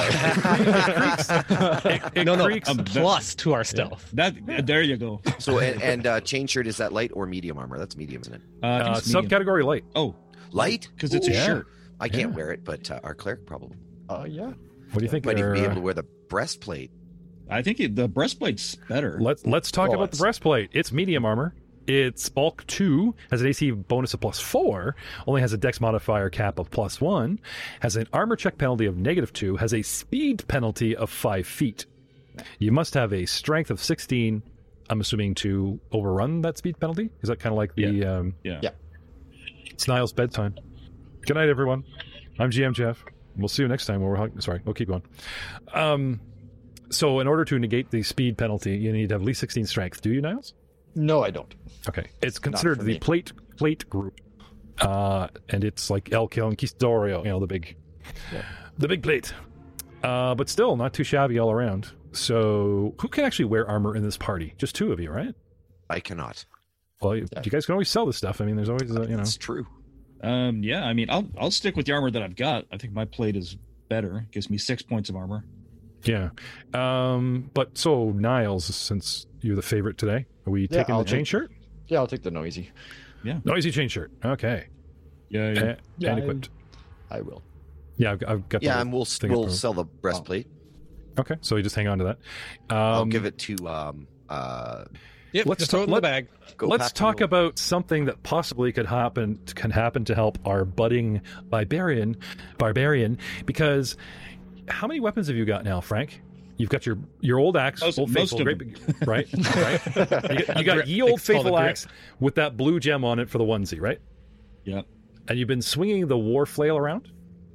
It, it no, no, creaks. Um, that- plus to our stealth. That there you go. So and, and uh, chain shirt, is that light or medium armor? That's medium, isn't it? Uh, I think Uh, it's medium. subcategory light. Oh, Light? because it's a Yeah. shirt. I can't Yeah. wear it, but uh, our cleric probably Uh, yeah. What do you think? might even be there? able to wear the breastplate. I think it, the breastplate's better. Let's let's talk Oh, about the it's- breastplate. It's medium armor. It's bulk two, has an A C bonus of plus four, only has a dex modifier cap of plus one, has an armor check penalty of negative two, has a speed penalty of five feet. You must have a strength of sixteen, I'm assuming, to overrun that speed penalty. Is that kind of like the um, Yeah. Yeah. it's Niall's bedtime? Good night, everyone. I'm G M Jeff. We'll see you next time. Where we're hung- sorry, we'll keep going. Um, so in order to negate the speed penalty, you need to have at least sixteen strength. Do you, Niles? No, I don't. Okay, it's considered for the me. plate plate group, uh, and it's like El Conquistador, you know, the big, Yeah. the big plate. Uh, but still, not too shabby all around. So, who can actually wear armor in this party? Just two of you, right? I cannot. Well, you, you guys can always sell this stuff. I mean, there's always, uh, you know, It's true. Um, yeah, I mean, I'll I'll stick with the armor that I've got. I think my plate is better. It gives me six points of armor. yeah. Um, but so Niles, since you're the favorite today, are we Yeah, taking I'll the chain take- shirt? Yeah, I'll take the noisy. Noisy chain shirt. Okay, Yeah, yeah. Uh, Yeah, and I- equipped. I will. Yeah, I've, I've got. Yeah, the and we'll thing we'll up. sell the breastplate. Okay, so you just hang on to that. Um, I'll give it to um uh. Yep, Let's just throw it in let- the bag. Go Let's Pack talk Mule. about something that possibly could happen can happen to help our budding barbarian barbarian because how many weapons have you got now, Frank? You've got your your old axe, Most- old most faithful, of great them. big, right? right? You got, you got grip. ye old It's called a faithful grip. axe with that blue gem on it for the onesie, right? yeah. And you've been swinging the war flail around.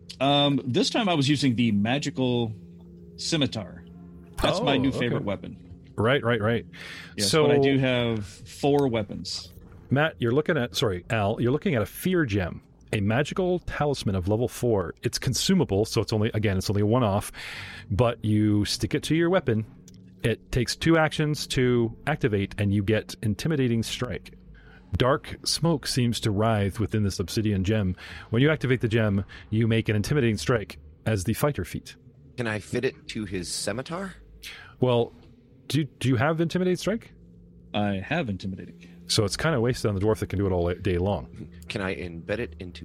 Um, this time I was using the magical scimitar. That's Oh, my new okay. favorite weapon. Right, right, right. Yes, so but I do have four weapons. Matt, you're looking at sorry, Al, you're looking at a fear gem, a magical talisman of level four. It's consumable, so it's only again, it's only a one-off, but you stick it to your weapon. It takes two actions to activate, and you get intimidating strike. Dark smoke seems to writhe within this obsidian gem. When you activate the gem, you make an intimidating strike as the fighter feat. Can I fit it to his scimitar? Well, do do you have intimidate strike? I have intimidating. So it's kind of wasted on the dwarf that can do it all day long. Can I embed it into?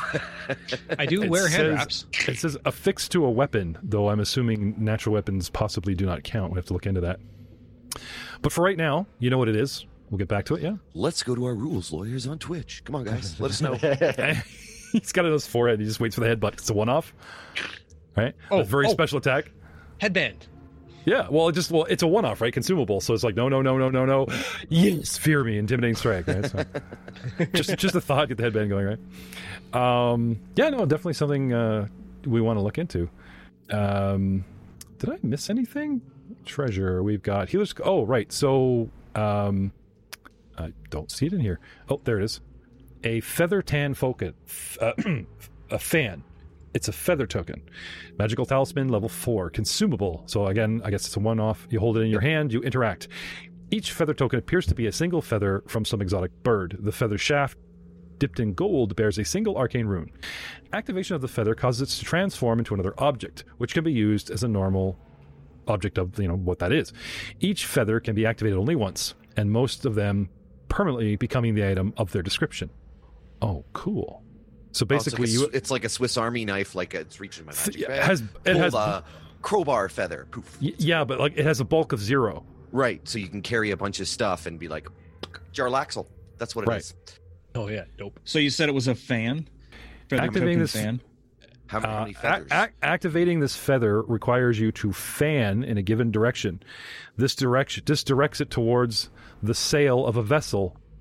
I do It wear hand says- wraps. It says affixed to a weapon, though I'm assuming natural weapons possibly do not count. We have to look into that. But for right now, you know what it is. We'll get back to it, yeah? Let's go to our rules lawyers on Twitch. Come on, guys, let us know. He's got it on his forehead. He just waits for the headbutt. It's a one-off. Right? Oh, a very oh. special attack. Headband. Yeah, well, it just well, it's a one-off, right? Consumable. So it's like, no, no, no, no, no, no. Yes, fear me, intimidating strike, right? So, just just a thought, get the headband going, right? Um, yeah, no, definitely something uh, we want to look into. Um, did I miss anything? Treasure. We've got healers. Oh, right. So um, I don't see it in here. Oh, there it is. A feather tan focus, uh, a fan. It's a feather token. Magical talisman, level four. Consumable. So again, I guess it's a one-off. You hold it in your hand, you interact. Each feather token appears to be a single feather from some exotic bird. The feather shaft, dipped in gold, bears a single arcane rune. Activation of the feather causes it to transform into another object, which can be used as a normal object of, you know, what that is. Each feather can be activated only once, and most of them permanently becoming the item of their description. Oh, cool. So basically, oh, it's, like a, you Sw- it's like a Swiss Army knife, like it's reaching my magic it bag. has it Pull has the crowbar feather. Poof. y- yeah, but like it has a bulk of zero. Right, so you can carry a bunch of stuff and be like, Jarlaxle. That's what it is. Right. Oh yeah, dope. So you said it was a fan? Feather Activating token this- fan? How, how Uh, many ac- feathers? ac- activating this feather requires you to fan in a given direction. This direction this directs it towards the sail of a vessel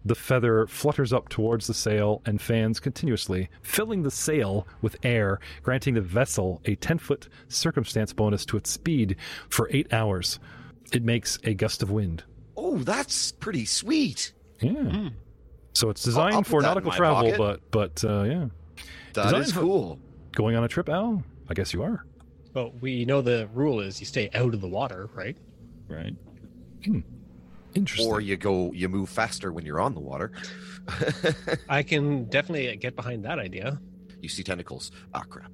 the feather flutters up towards the sail and fans continuously, filling the sail with air, granting the vessel a ten-foot circumstance bonus to its speed for eight hours. It makes a gust of wind. Oh, that's pretty sweet. Yeah. Mm. So it's designed I'll- I'll put for that in nautical my travel, pocket. but but uh, yeah. That Designed is for- cool. Going on a trip, Al? I guess you are. Well, we know the rule is you stay out of the water, right? Right. Interesting. Or you go, you move faster when you're on the water. I can definitely get behind that idea. You see tentacles. Ah, crap.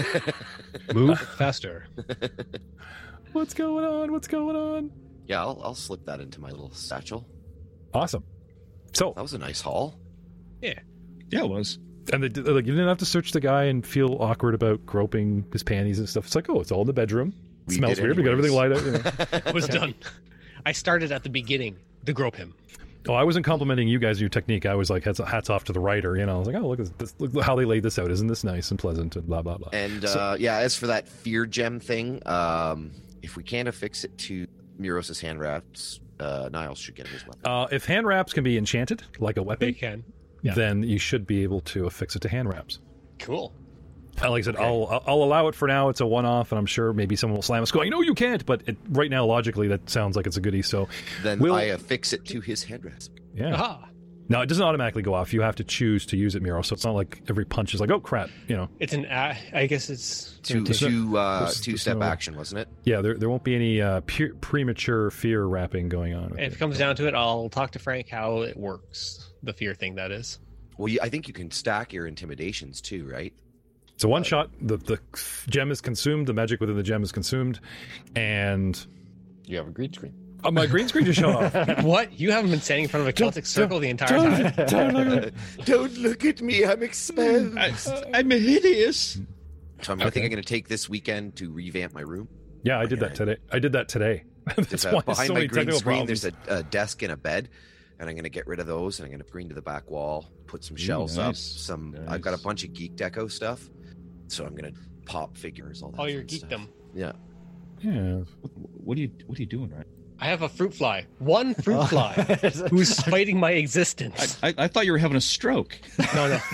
Move faster. What's going on? What's going on? Yeah, I'll, I'll slip that into my little satchel. Awesome. So, That was a nice haul. Yeah. Yeah, it was. and they did, like, you didn't have to search the guy and feel awkward about groping his panties and stuff. It's like, oh, it's all in the bedroom. It We smells did weird. We got everything anyways. light out. You know? It was done. I started at the beginning to grope him. Oh, I wasn't complimenting you guys, your technique. I was like, hats, hats off to the writer. You know, I was like, oh, look at this, look how they laid this out. Isn't this nice and pleasant and blah blah blah. And So- uh, yeah, as for that fear gem thing, um, if we can't affix it to Muros' hand wraps, uh, Niles should get his weapon. Uh, if hand wraps can be enchanted like a They weapon, can. Yeah. then you should be able to affix it to hand wraps. Cool. Uh, Like I said, Okay. I'll I'll allow it for now. It's a one-off, and I'm sure maybe someone will slam us going, no, you can't. But it, right now, logically, that sounds like it's a goodie. So, Then we'll- I affix it to his hand wraps. yeah. Aha. Now, it doesn't automatically go off. You have to choose to use it, Miro. So it's not like every punch is like, oh, crap. You know, It's an. Uh, I guess it's Two, There's two, uh, there's- two there's step no- action, wasn't it? yeah, there there won't be any uh, pu- premature fear wrapping going on. with If it it. comes down to it, I'll talk to Frank how it works. The fear thing, that is. Well, you, I think you can stack your intimidations too, right? It's a one shot. The the gem is consumed. The magic within the gem is consumed, and You have a green screen. oh, my green screen just shut off. What? You haven't been standing in front of a Celtic circle the entire time? Don't look at- Don't look at me, I'm expelled. I, I'm hideous. So I'm, I think I'm going to take this weekend to revamp my room. Yeah, I did that today. I did that today. That's There's a- why there's behind so my many green technical screen, problems. there's a, a desk and a bed, and I'm going to get rid of those, and I'm going to green to the back wall, put some shelves up. nice. Some Nice. I've got a bunch of geek deco stuff, so I'm going to pop figures, all that. All your fun stuff. geekdom. Yeah. Yeah. What, what are you What are you doing, right? I have a fruit fly. One fruit fly who's fighting my existence. I, I thought you were having a stroke. No, no.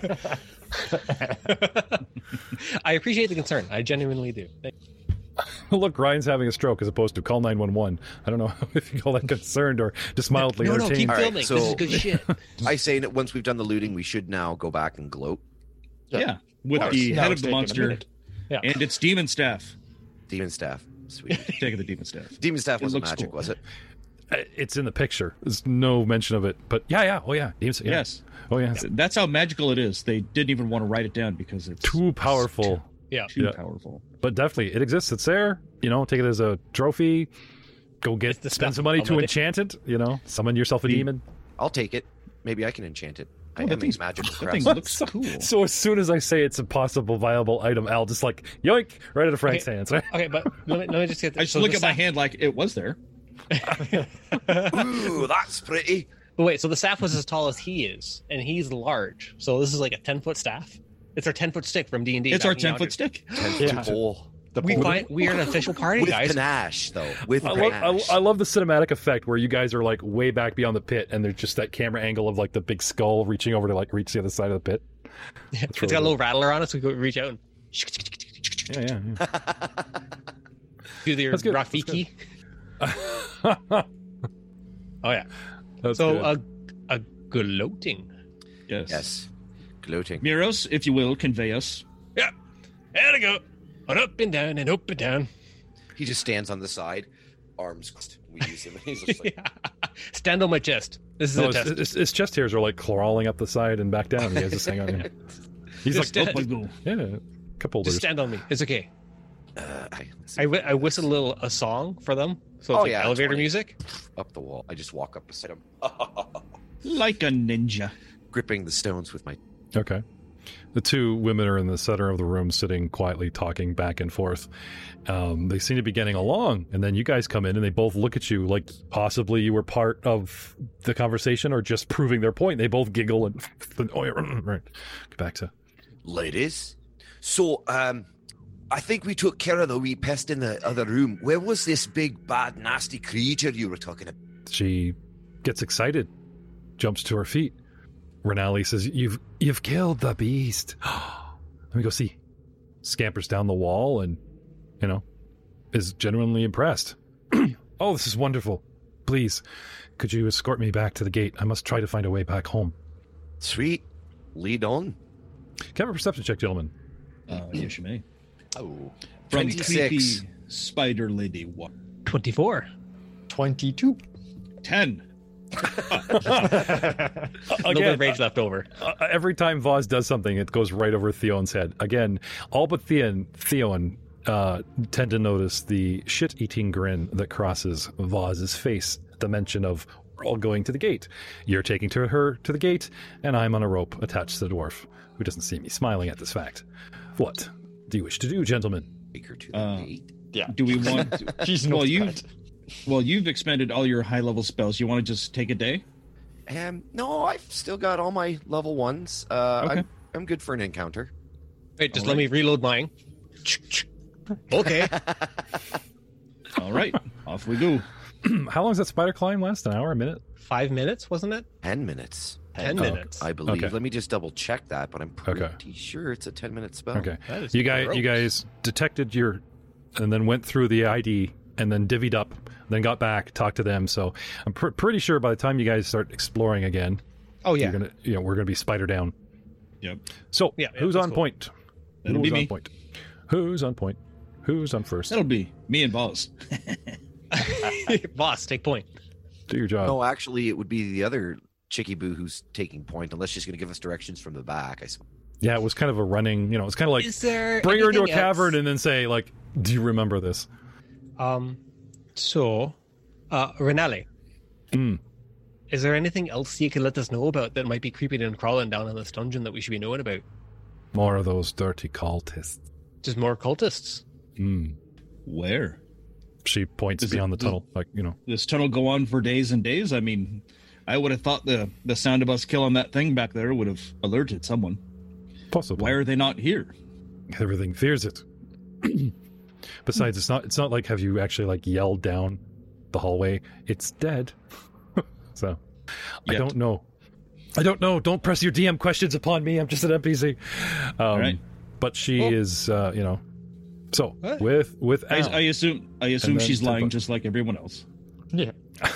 I appreciate the concern. I genuinely do. Look, Ryan's having a stroke as opposed to call nine one one. I don't know if you call that concerned or just mildly No, no, entertained. keep All right, filming. so- This is good shit. I say that once we've done the looting, we should now go back and gloat. Yeah, with course. the Now head it's of the taken a monster minute. Yeah. and its demon staff. Demon staff. Sweet. Taking the demon staff. Demon staff It wasn't looks magic, cool. was it? Uh, It's in the picture. There's no mention of it. But yeah, yeah. Oh, yeah. Demons- yeah. Yes, Oh, yeah. that's how magical it is. They didn't even want to write it down because it's Too powerful. Yeah. Too Yeah. powerful. But definitely, it exists. It's there. You know, take it as a trophy. Go get It's the spend stuff some money on to my day. enchant it. You know, summon yourself a The- demon. I'll take it. Maybe I can enchant it. I Oh, am that a thing's- magical that thing craftsman. looks cool. So as soon as I say it's a possible viable item, Al just like yoink right out of Frank's Okay. hands. Right? Okay, but let me, let me just get I this. just So look the at my staff- hand like it was there. Ooh, that's pretty. But wait, so the staff was as tall as he is, and he's large. So this is like a ten foot staff. It's our ten foot stick from D and D. It's our ten foot stick. Ten Yeah. foot pole. We find we are an official party, With guys. panache, though. With I love, I, panache. I love the cinematic effect where you guys are like way back beyond the pit, and there's just that camera angle of like the big skull reaching over to like reach the other side of the pit. It's really got a little rattler on it, so we go reach out and Yeah, yeah. yeah. do the That's good, that's Rafiki. Oh yeah. That's So good. a a gloating. Yes. Yes. Gloating. Miros, if you will, convey us. Yeah. There we go. And up and down and up and down. He just stands on the side, arms crossed. We use him. He's just like, Stand on my chest. This is No, a his, test. his, his chest hairs are like crawling up the side and back down. You guys just hang on. Yeah. He's Just like, stand- oh, my God. Yeah, cup holders. Just stand on me. It's okay. uh, I, let's see. I, whi- I whistle a little a song for them. So it's Oh, like yeah, elevator twenty. music. Up the wall. I just walk up beside him, Like a ninja. gripping the stones with my. Okay. The two women are in the center of the room, sitting quietly, talking back and forth. Um, they seem to be getting along, and then you guys come in, and they both look at you like possibly you were part of the conversation or just proving their point. They both giggle and oh, yeah, right. Get back to Ladies, so um, I think we took care of the wee pest in the other room. Where was this big, bad, nasty creature you were talking about? she gets excited jumps to her feet. Renali says, You've you've killed the beast. Let me go see. Scampers down the wall and, you know, is genuinely impressed. Oh, this is wonderful. Please, could you escort me back to the gate? I must try to find a way back home. Sweet. Lead on. Can I have a perception check, gentlemen? Uh, yes, you may. Oh. From twenty-six. creepy spider lady one. twenty-four. twenty-two. ten. A little bit of rage left over. Uh, every time Voz does something, it goes right over Theon's head. Again, all but Theon, Theon uh, tend to notice the shit-eating grin that crosses Voz's face at the mention of, we're all going to the gate. You're taking to her to the gate, and I'm on a rope attached to the dwarf, who doesn't see me smiling at this fact. What do you wish to do, gentlemen? Take her to the Uh, gate. Yeah. Do we want to, She's well, not you bad. well, you've expended all your high level spells. You want to just take a day? Um, no, I've still got all my level ones. Uh, Okay. I'm, I'm good for an encounter. Wait, just All let me reload mine. Okay. All right, off we go. How long does that spider climb last? An hour, a minute? Five minutes, wasn't it? Ten minutes, Ten Oh, minutes. I believe. Okay. Let me just double check that, but I'm pretty Okay. sure it's a ten minute spell. Okay. That is You guys, gross. you guys detected your, and then went through the I D, and then divvied up, then got back, talked to them. So I'm pr- pretty sure by the time you guys start exploring again, Oh, yeah. you're gonna, you know, we're gonna be spider down. Yep. So Yeah, yeah, who's that's on cool. point? That'll Who's be on me. point? Who's on point? Who's on first? That'll be me and Boss. Boss, take point. Do your job. No, actually, it would be the other Chicky Boo who's taking point, unless she's going to give us directions from the back. I suppose. Yeah, it was kind of a running. You know, it's kind of like Is there bring her into a anything else? cavern and then say like, "Do you remember this?" Um, so, uh, Renali, Mm. is there anything else you can let us know about that might be creeping and crawling down in this dungeon that we should be knowing about? More of those dirty cultists. Just more cultists. Mm. Where? She points Is it- beyond the does- tunnel, like you know. This tunnel go on for days and days? I mean, I would have thought the the sound of us killing that thing back there would have alerted someone. Possibly. Why are they not here? Everything fears it. Besides, it's not. It's not like have you actually like yelled down the hallway? It's dead. So, I Yet. don't know. I don't know. Don't press your D M questions upon me. I'm just an N P C. Um, right. But she Oh. is, uh, you know. So What? with with I, Al, I assume I assume then she's Tempo. lying just like everyone else. Yeah.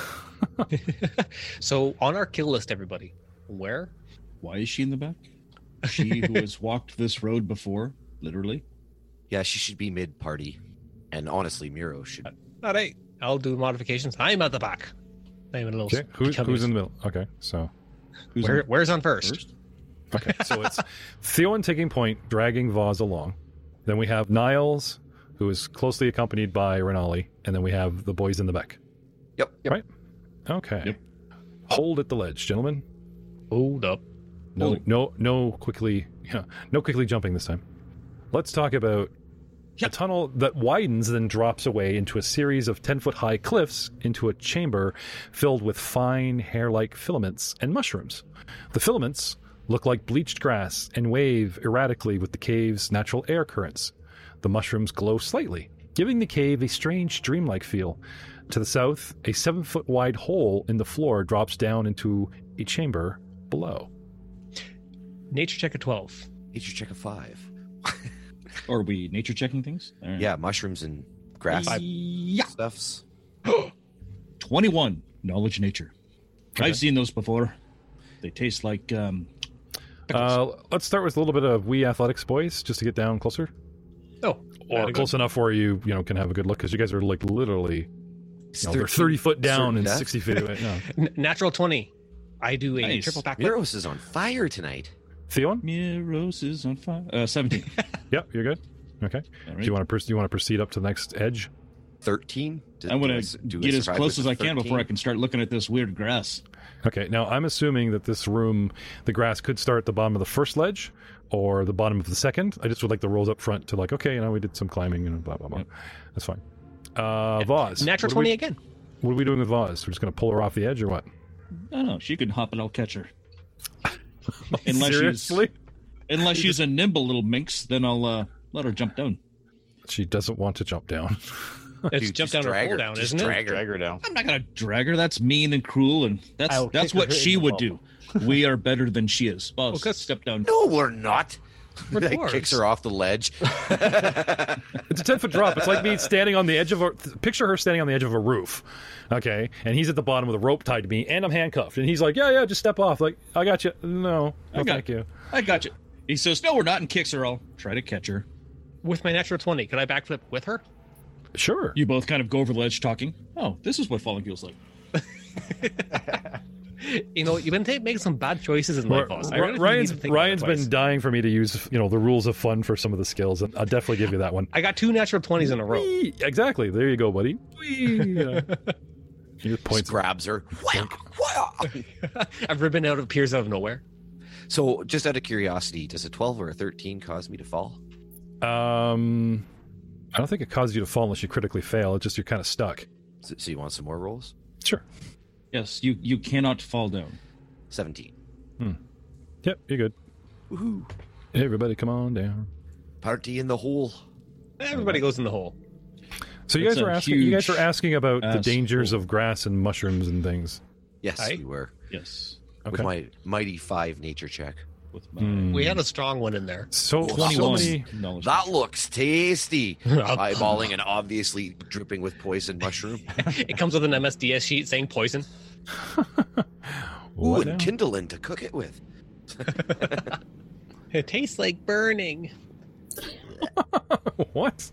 So, on our kill list, everybody, where? Why is she in the back? She who has walked this road before, literally. Yeah, she should be mid party, and honestly, Miro should. All right, I'll do modifications. I'm at the back. I'm a little. okay, who's, who's in the middle? Okay, so Who's Where, on where's on first? first? okay, so it's Theon taking point, dragging Vaz along. Then we have Niles, who is closely accompanied by Renali, and then we have the boys in the back. Yep. Right? Okay. Yep. Hold at the ledge, gentlemen. Hold up. No, Holding. no, no quickly, yeah, no quickly jumping this time. Let's talk about a tunnel that widens, then drops away into a series of ten-foot-high cliffs into a chamber filled with fine hair-like filaments and mushrooms. The filaments look like bleached grass and wave erratically with the cave's natural air currents. The mushrooms glow slightly, giving the cave a strange dreamlike feel. To the south, a seven-foot-wide hole in the floor drops down into a chamber below. Nature check of twelve. Nature check of five. Or are we nature checking things? All right. Yeah, mushrooms and grass Yeah. stuffs. twenty-one. Knowledge nature. Okay. I've seen those before. They taste like um Uh, let's start with a little bit of wee athletics, boys, just to get down closer, Oh, or very close good. enough where you you know can have a good look, because you guys are like literally, you know, they're thirty foot down certain and death. sixty feet away. No. N- natural twenty. I do a Nice. triple backflip. Miros is on fire tonight. Theon, Miros is on fire. Uh, seventeen. yep, you're good. Okay. All Do right. you want to pers- do you want to proceed up to the next edge? Thirteen. Did- I'm do gonna I s- do I get as survive close with as I the can before I thirteen? can start looking at this weird grass. Okay. Now I'm assuming that this room, the grass could start at the bottom of the first ledge or the bottom of the second. I just would like the rolls up front to like, okay, you know, we did some climbing and blah blah blah. Yep. That's fine. Uh, Vaz. Natural what are twenty we- again. What are we doing with Vaz? We're just gonna pull her off the edge or what? I don't know. She can hop and I'll catch her. Unless Seriously? she's unless she's a nimble little minx, then I'll uh, let her jump down. She doesn't want to jump down. It's Dude, jump just down or drag fall her. down, Just isn't drag it? her. Drag her down. I'm not gonna drag her. That's mean and cruel, and that's I'll that's kick what her she in the would bum. do. We are better than she is. Boss, Well, 'cause- step down. No, we're not. We're That dwarves. kicks her off the ledge. It's a ten foot drop. It's like me standing on the edge of a. Picture her standing on the edge of a roof, okay, and he's at the bottom with a rope tied to me, and I'm handcuffed, and he's like, "Yeah, yeah, just step off." Like, I got you. No, I no, got- thank you. I got you. He says, "No, we're not," and kicks her. I'll try to catch her. With my natural twenty, could I backflip with her? Sure. You both kind of go over the ledge, talking. Oh, this is what falling feels like. You know, you've been ta- making some bad choices in life, boss. I really think you Ryan's need to think about it Ryan's twice. been dying for me to use, you know, the rules of fun for some of the skills, and I'll definitely give you that one. I got two natural twenties in a row. Whee! Exactly. There you go, buddy. Whee! Yeah. Your Just points. grabs her. I've ribbon out appears out of nowhere. So, just out of curiosity, does a twelve or a thirteen cause me to fall? Um, I don't think it causes you to fall unless you critically fail. It's just you're kind of stuck. So, so you want some more rolls? Sure. Yes, you you cannot fall down. seventeen. Yep, you're good. Woohoo. Everybody, come on down. Party in the hole. Everybody goes in the hole. So you That's guys were a asking. You guys huge were asking about the ass dangers hole. of grass and mushrooms and things. Yes, Aye. we were. Yes, Okay. With my mighty five nature check. with my Hmm. We had a strong one in there. So, so twenty-one many. knowledge. That looks tasty. Eyeballing and obviously dripping with poison mushroom. It comes with an M S D S sheet saying poison. Ooh, What and now? kindling to cook it with. It tastes like burning. What?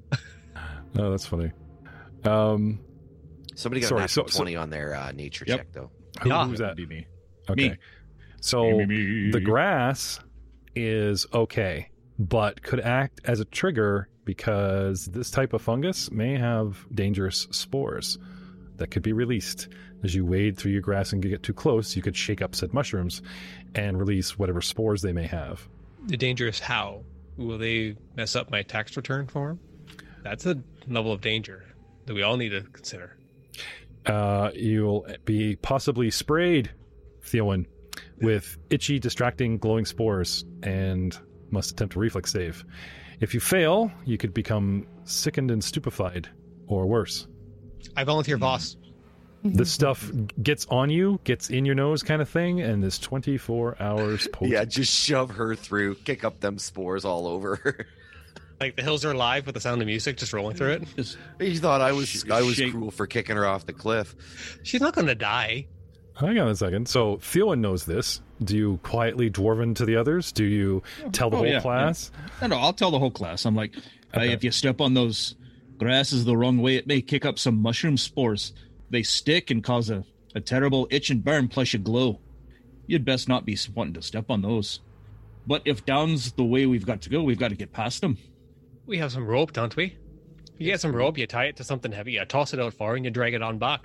Oh, that's funny. Um, Somebody got Sorry, a natural so- so- twenty on their uh, nature Yep. check, though. who, Yeah. who's that? Be me. Okay. Me. So Me, me, me. the grass is okay, but could act as a trigger because this type of fungus may have dangerous spores that could be released. As you wade through your grass and get too close, you could shake up said mushrooms and release whatever spores they may have. The dangerous how? Will they mess up my tax return form? That's a level of danger that we all need to consider. Uh, you'll be possibly sprayed, Theowen, with itchy, distracting, glowing spores and must attempt a reflex save. If you fail, you could become sickened and stupefied, or worse. I volunteer, boss. This stuff gets on you, gets in your nose kind of thing, and is twenty-four hours potent. Yeah, just shove her through, kick up them spores all over her. Like the hills are alive with the sound of music just rolling through it. Just He thought I was Sh- I was shake- cruel for kicking her off the cliff. She's not going to die. Hang on a second. So Theowen knows this. Do you quietly dwarven to the others? Do you tell the Oh, whole yeah, class? no, no. I'll tell the whole class. I'm like, uh, Okay. if you step on those grasses the wrong way, it may kick up some mushroom spores. They stick and cause a, a terrible itch and burn, plus you glow. You'd best not be wanting to step on those. But if down's the way we've got to go, we've got to get past them. We have some rope, don't we? You get some rope, you tie it to something heavy, you toss it out far, and you drag it on back.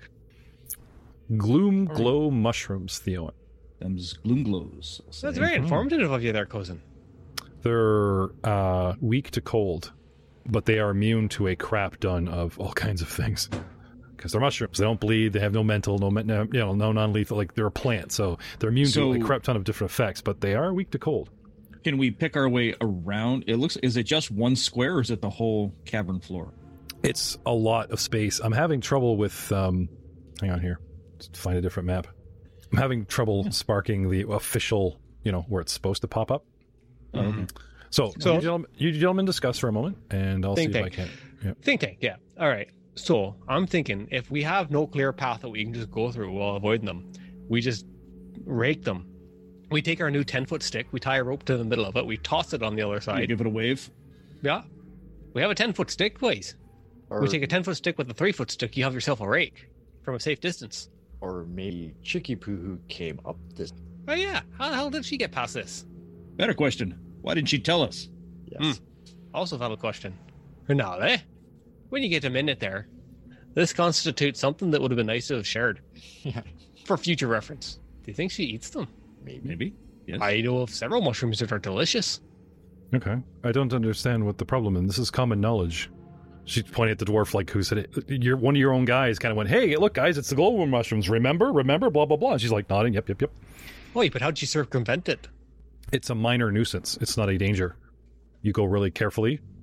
Gloom glow mushrooms, Theowen. Them's gloom glows. I'll So that's say. very informative of you there, cousin. They're uh, weak to cold, but they are immune to a crap ton of all kinds of things. Because they're mushrooms, they don't bleed. They have no mental, no, men- no you know, no non-lethal. Like they're a plant, so they're immune So- to a crap ton of different effects. But they are weak to cold. Can we pick our way around? It looks. Is it just one square, or is it the whole cavern floor? It's a lot of space. I'm having trouble with. Um, hang on here, just find a different map. I'm having trouble sparking the official, you know, where it's supposed to pop up. Um, So, So- you, gentlemen, you gentlemen discuss for a moment, and I'll Think see if I tank. can. Yeah. Think tank, yeah. All right. So I'm thinking if we have no clear path that we can just go through while avoiding them, we just rake them. We take our new ten foot stick, we tie a rope to the middle of it, we toss it on the other you side. give it a wave. Yeah. We have a ten foot stick, boys. Or, We take a ten foot stick with a three foot stick, you have yourself a rake from a safe distance. or maybe Chicky Poo who came up this. Oh, yeah. How the hell did she get past this? Better question. Why didn't she tell us? Yes. Also, valid question. Now, eh? When you get a minute there, this constitutes something that would have been nice to have shared Yeah. for future reference. Do you think she eats them? Maybe. Maybe. Yes. I know of several mushrooms that are delicious. Okay. I don't understand what the problem is. This is common knowledge. She's pointing at the dwarf like who said it. Your, one of your own guys kind of went, hey, look, guys, it's the glowworm mushrooms. Remember? Remember? Blah, blah, blah. And she's like nodding. Yep, yep, yep. Wait, but how'd she circumvent it? It's a minor nuisance. It's not a danger. You go really carefully.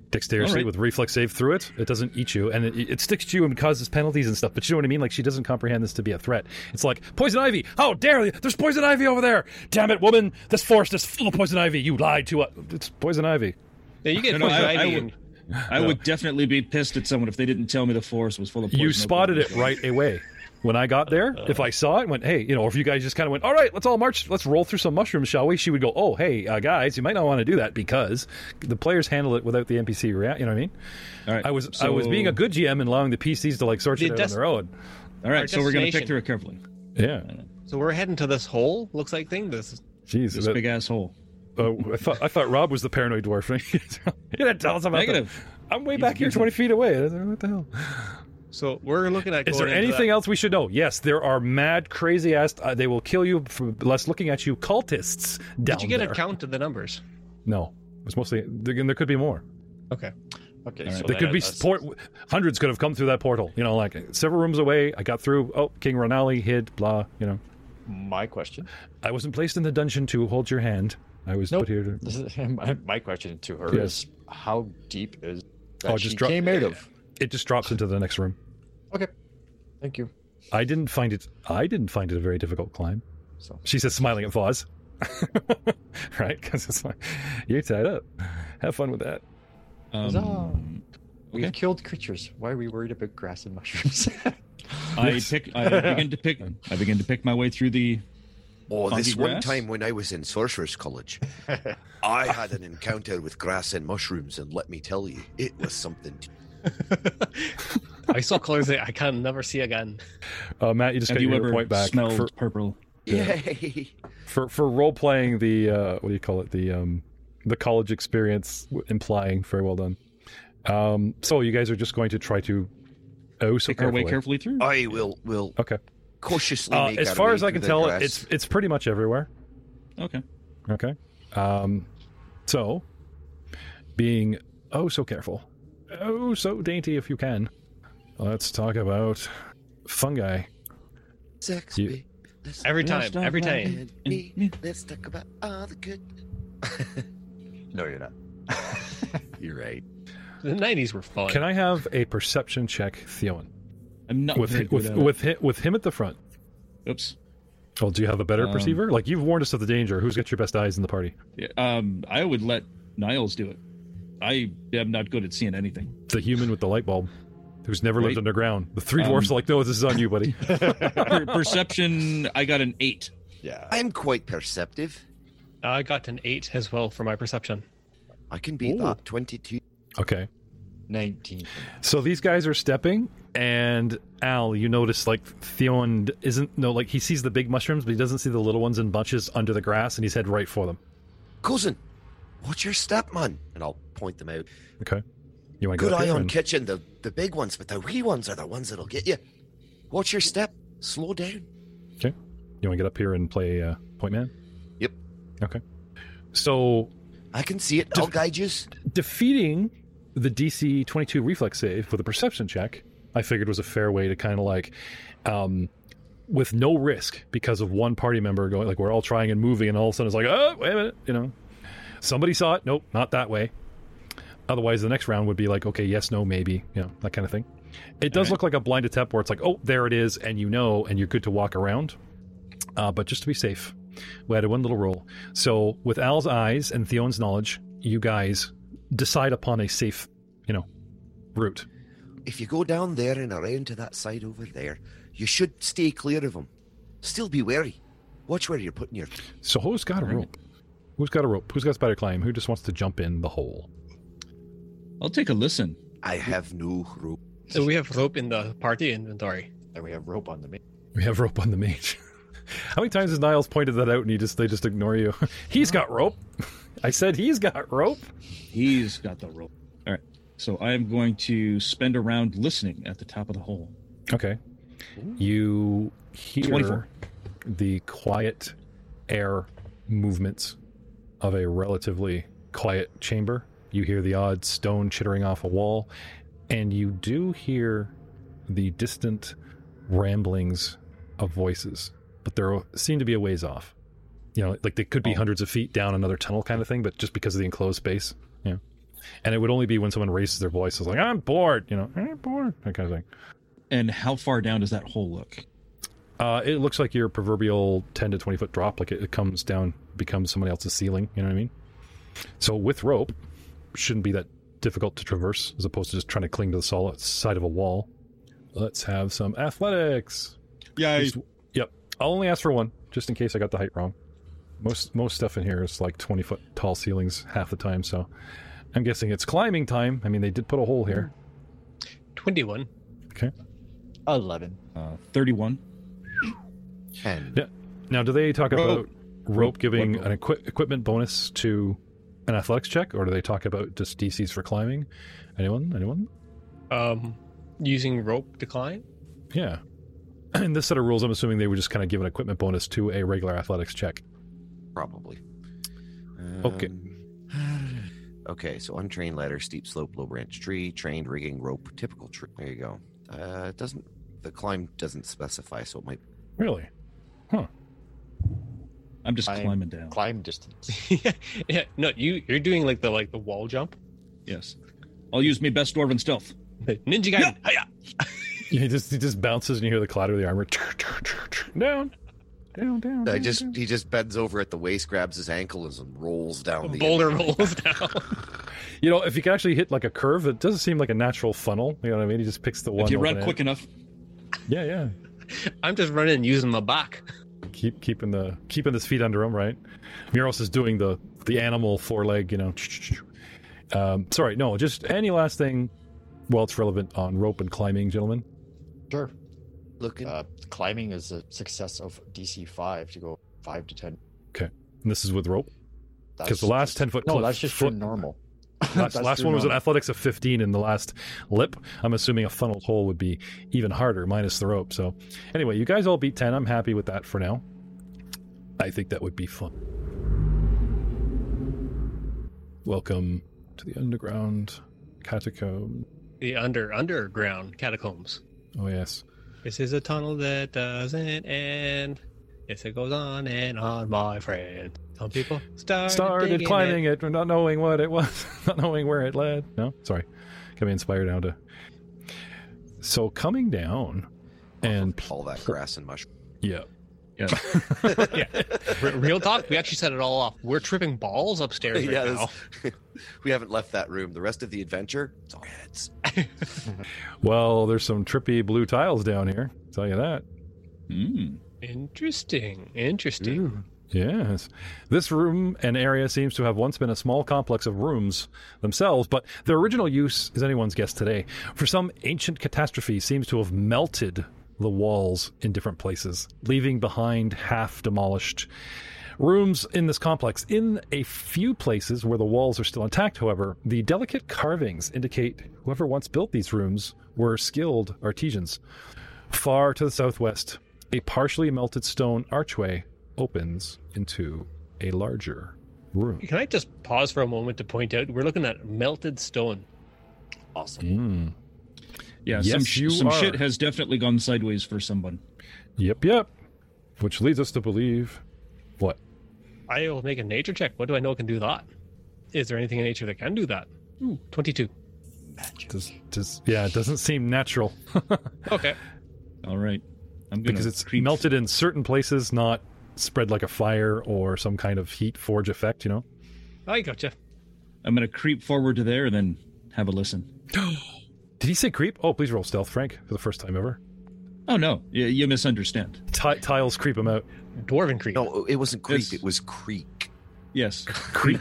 Dexterity All right. with reflex save through it. It doesn't eat you, and it, it sticks to you and causes penalties and stuff. But you know what I mean? Like, she doesn't comprehend this to be a threat. It's like, poison ivy! How dare you! There's poison ivy over there! Damn it, woman! This forest is full of poison ivy! You lied to us! It's poison ivy. Yeah, you get No, no, poison I- I ivy. would- and- I would definitely be pissed at someone if they didn't tell me the forest was full of poison. You oak spotted leaves. it right away. When I got there, if I saw it and went, hey, you know, or if you guys just kind of went, all right, let's all march, let's roll through some mushrooms, shall we? She would go, oh, hey, uh, guys, you might not want to do that because the players handle it without the N P C react. You know what I mean? All right. I was I so- was being a good G M and allowing the P Cs to like sort The shit out des- on their own. All right, Our so we're going to destination. pick through it carefully. Yeah. So we're heading to this hole, looks like thing. This Jeez. This that- big ass hole. uh, I thought I thought Rob was the paranoid dwarf. He didn't tell us about that. Negative. I'm way He's- back here, he's a- twenty feet away. What the hell? So we're looking at. Is going there into anything that- else we should know? Yes, there are mad, crazy ass. Uh, they will kill you for less looking at you. Cultists down Did you get there. a count of the numbers? No, it's mostly. There, there could be more. Okay. Okay, All right. so There could be that's- port, hundreds could have come through that portal. You know, like several rooms away. I got through. Oh, King Ronali hid. Blah. You know, my question. I wasn't placed in the dungeon to hold your hand. I was Nope. put here to. This is, my, my question to her Yes. is how deep is that Oh, she just drop- came out of? It just drops into the next room. Okay, thank you. I didn't find it. I didn't find it a very difficult climb. So She says, smiling at Foz. Right? Because it's like, you're tied up. Have fun with that. Um, we've okay. killed creatures. Why are we worried about grass and mushrooms? I pick. I begin to pick. I begin to pick my way through the. Oh, this Funky one grass? time when I was in Sorcerer's College, I had an encounter with grass and mushrooms, and let me tell you, it was something. I saw colors that I can never see again. Uh, Matt, you just Have got you your ever point back. smelled For, purple? Yay! for, for role playing the, uh, what do you call it? The, um, the college experience, w- implying. Very well done. Um, so you guys are just going to try to. Oh, so Pick our way carefully. carefully through. I will will Okay. cautiously Uh, make as our far way as I through can the tell, grass. it's it's pretty much everywhere. Okay. Okay. Um, so, being oh so careful, oh so dainty if you can, let's talk about fungi. Sex, You- baby, let's Every Yeah, time, stop every lying. time. and me. Let's talk about all the good. No, you're not. You're right. The nineties were fun. Can I have a perception check, Theon? I'm not With very hi- good with at it. with him, with him at the front. Oops. Oh, do you have a better Um, perceiver? Like you've warned us of the danger. Who's got your best eyes in the party? Yeah, um, I would let Niles do it. I am not good at seeing anything. The human with the light bulb, who's never lived Wait. underground. The three Um, dwarfs are like, no, this is on you, buddy. Per- perception, I got an eight. Yeah. I'm quite perceptive. I got an eight as well for my perception. I can beat Ooh. that. Twenty-two. Okay. nineteen. So these guys are stepping, and Al, you notice like Theon isn't no like he sees the big mushrooms, but he doesn't see the little ones in bunches under the grass, and he's head right for them. Cousin, what's your step, man? And I'll point them out. Okay. You want to Good go up eye here on and- kitchen, the, the big ones, but the wee ones are the ones that'll get you. Watch your step. Slow down. Okay. You want to get up here and play uh, point man? Yep. Okay. So I can see it. I'll guide you. defeating the D C twenty-two reflex save with a perception check, I figured was a fair way to kind of like, um, with no risk because of one party member going like we're all trying and moving, and all of a sudden it's like, oh wait a minute, you know, somebody saw it. Nope, not that way. Otherwise, the next round would be like, okay, yes, no, maybe, you know, that kind of thing. It does Alright. look like a blind attempt where it's like, oh, there it is, and you know, and you're good to walk around. Uh, but just to be safe, we had one little roll. So with Al's eyes and Theon's knowledge, you guys decide upon a safe, you know, route. If you go down there and around to that side over there, you should stay clear of them. Still be wary. Watch where you're putting your... So who's got a rope? Who's got a rope? Who's got spider climb? Who just wants to jump in the hole? I'll take a listen. I have no rope. So we have rope in the party inventory. And we have rope on the main. We have rope on the mage. How many times has Niles pointed that out and you just they just ignore you? He's got rope. I said he's got rope. He's got the rope. All right. So I am going to spend a round listening at the top of the hole. Okay. You hear twenty-four. the quiet air movements of a relatively quiet chamber. You hear the odd stone chittering off a wall, and you do hear the distant ramblings of voices, but they seem to be a ways off. You know, like they could be Oh. hundreds of feet down another tunnel kind of thing, but just because of the enclosed space. Yeah. And it would only be when someone raises their voice, it's like, I'm bored, you know, I'm bored, that kind of thing. And how far down does that hole look? Uh, it looks like your proverbial ten to twenty foot drop, like it, it comes down, becomes somebody else's ceiling, you know what I mean? So with rope, shouldn't be that difficult to traverse, as opposed to just trying to cling to the solid side of a wall. Let's have some athletics. Yeah. Just- yep. I'll only ask for one, just in case I got the height wrong. Most most stuff in here is like twenty foot tall ceilings half the time, so I'm guessing it's climbing time. I mean, they did put a hole here. twenty-one. Okay. eleven. Uh, thirty-one. ten. Yeah. Now, do they talk Rope. about rope giving What rope? an equi- equipment bonus to an athletics check, or do they talk about just D Cs for climbing? Anyone? Anyone? Um, using rope to climb? Yeah. In this set of rules, I'm assuming they would just kind of give an equipment bonus to a regular athletics check. Probably. Okay. Um, okay, so untrained ladder, steep slope, low branch tree, trained rigging, rope, typical tree. There you go. Uh, it doesn't the climb doesn't specify, so it might. Really? Huh. I'm just Climb- climbing down. Climb distance. yeah, yeah. No, you you're doing like the like the wall jump. Yes. I'll use my best dwarven stealth. The Ninja Gaiden. Hiya! Yeah, he just he just bounces and you hear the clatter of the armor. Down, down, down. I down, just down. he just bends over at the waist, grabs his ankles, and rolls down the Boulder rolls down. You know, if you can actually hit like a curve, it doesn't seem like a natural funnel. You know what I mean? He just picks the one. If you run open quick end. enough. Yeah, yeah. I'm just running and using my back. Keep keeping the keeping his feet under him, right? Miros is doing the the animal foreleg, you know. Um, sorry, no, just any last thing. Well, it's relevant on rope and climbing, gentlemen. Sure. Looking. Uh, climbing is a success of D C five to go five to ten. Okay, and this is with rope That's because the last just- ten foot. No, cliff that's just foot, for normal. Last, That's last for one was an normal. athletics of fifteen, and the last lip, I'm assuming a funneled hole would be even harder, minus the rope. So, anyway, you guys all beat ten. I'm happy with that for now. I think that would be fun. Welcome to the underground catacomb. The under underground catacombs. Oh, yes. This is a tunnel that doesn't end. Yes, it goes on and on, my friend. Some people started, Started digging climbing it. it, not knowing what it was, not knowing where it led. No, sorry. Got me inspired now to. So, coming down and. all that grass and mushroom. Yeah. Yeah. Yeah. R- real talk, we actually set it all off. We're tripping balls upstairs right Yeah, now. this- we haven't left that room. The rest of the adventure, it's all heads. Well, there's some trippy blue tiles down here. I'll tell you that. Mm. Interesting. Interesting. Yes. This room and area seems to have once been a small complex of rooms themselves, but their original use is anyone's guess today. For some ancient catastrophe seems to have melted the walls in different places, leaving behind half-demolished rooms in this complex. In a few places where the walls are still intact, however, the delicate carvings indicate whoever once built these rooms were skilled artisans. Far to the southwest, a partially melted stone archway opens into a larger room. Can I just pause for a moment to point out we're looking at melted stone? Awesome. Mm. Yeah, Yes, some, sh- you some are. shit has definitely gone sideways for someone. Yep, yep. Which leads us to believe what? I will make a nature check. What do I know can do that? Is there anything in nature that can do that? Ooh, twenty-two. Does, does, yeah, it doesn't seem natural Okay. All right. I'm gonna because it's creep- melted in certain places, not spread like a fire or some kind of heat forge effect, you know? I gotcha. I'm going to creep forward to there and then have a listen. Did he say creep? Oh, please roll stealth, Frank, for the first time ever. Oh, no. You, you misunderstand. Ti- tiles creep him out. Dwarven creep. No, it wasn't creep. It's- It was creek. Yes. Creep.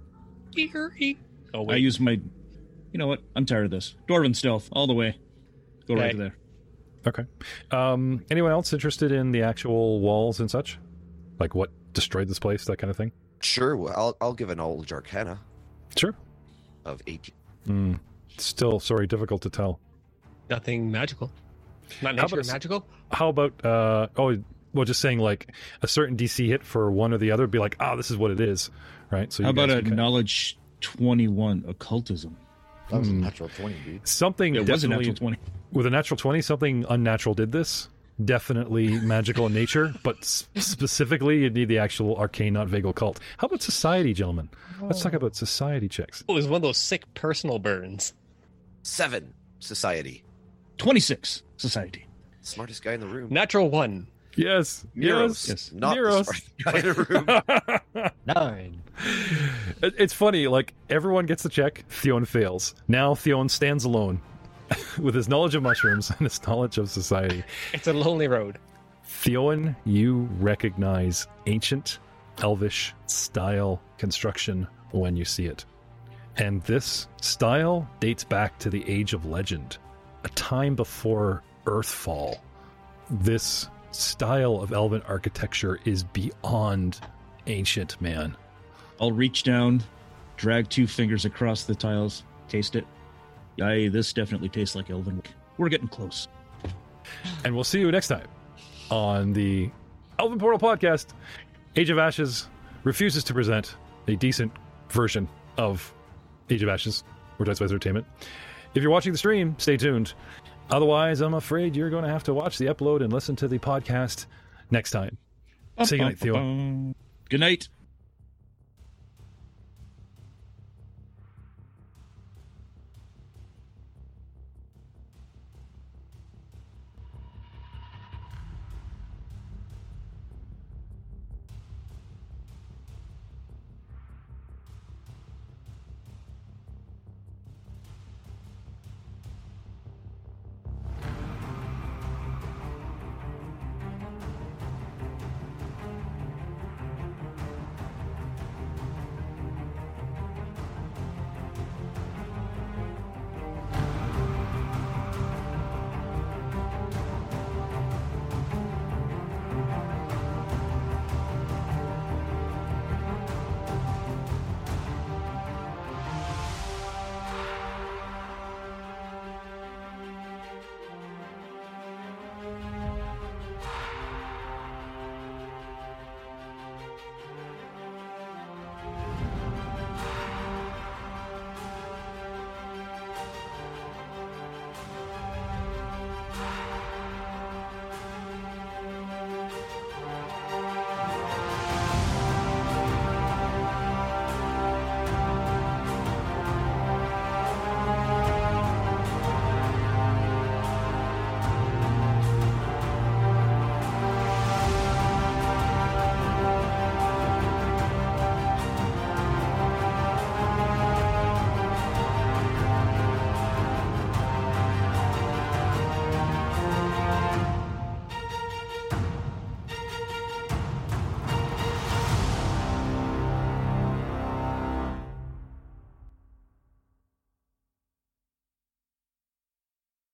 Oh, I wait. use my... You know what? I'm tired of this. Dwarven stealth, all the way. Go right Okay. to there. Okay. Um, anyone else interested in the actual walls and such? Like what destroyed this place, that kind of thing? Sure, well, I'll I'll give an old Arcana Sure. of eighteen. Mm. Still, sorry, difficult to tell. Nothing magical. Not How nature about a- magical? How about, uh, oh, well, just saying like a certain D C hit for one or the other, be like, ah, this is what it is, right? So How you about guys a can- knowledge twenty-one occultism? That was Hmm. a natural twenty, dude. something It was a definitely natural twenty. with a natural twenty, something unnatural did this. definitely magical in nature, but s- specifically you need the actual arcane, not vagal cult. How about society, gentlemen? Let's talk about society checks. Oh, it was one of those sick personal burns. Seven. Society. twenty-six. Society. Smartest guy in the room. Natural one. Yes. Miros. Yes. Not Miros. the smartest guy in the room. Nine. It- It's funny, like, everyone gets the check, Theon fails. Now Theon stands alone with his knowledge of mushrooms and his knowledge of society. It's a lonely road. Theon, you recognize ancient, elvish style construction when you see it. And this style dates back to the Age of Legend, a time before Earthfall. This style of elven architecture is beyond ancient, man. I'll reach down, drag two fingers across the tiles, taste it. Aye, this definitely tastes like elven. We're getting close. And we'll see you next time on the Elven Portal Podcast. Age of Ashes refuses to present a decent version of Age of Ashes or Dice Wise Entertainment. If you're watching the stream, stay tuned. Otherwise, I'm afraid you're going to have to watch the upload and listen to the podcast next time. Say goodnight, Theo. Good night.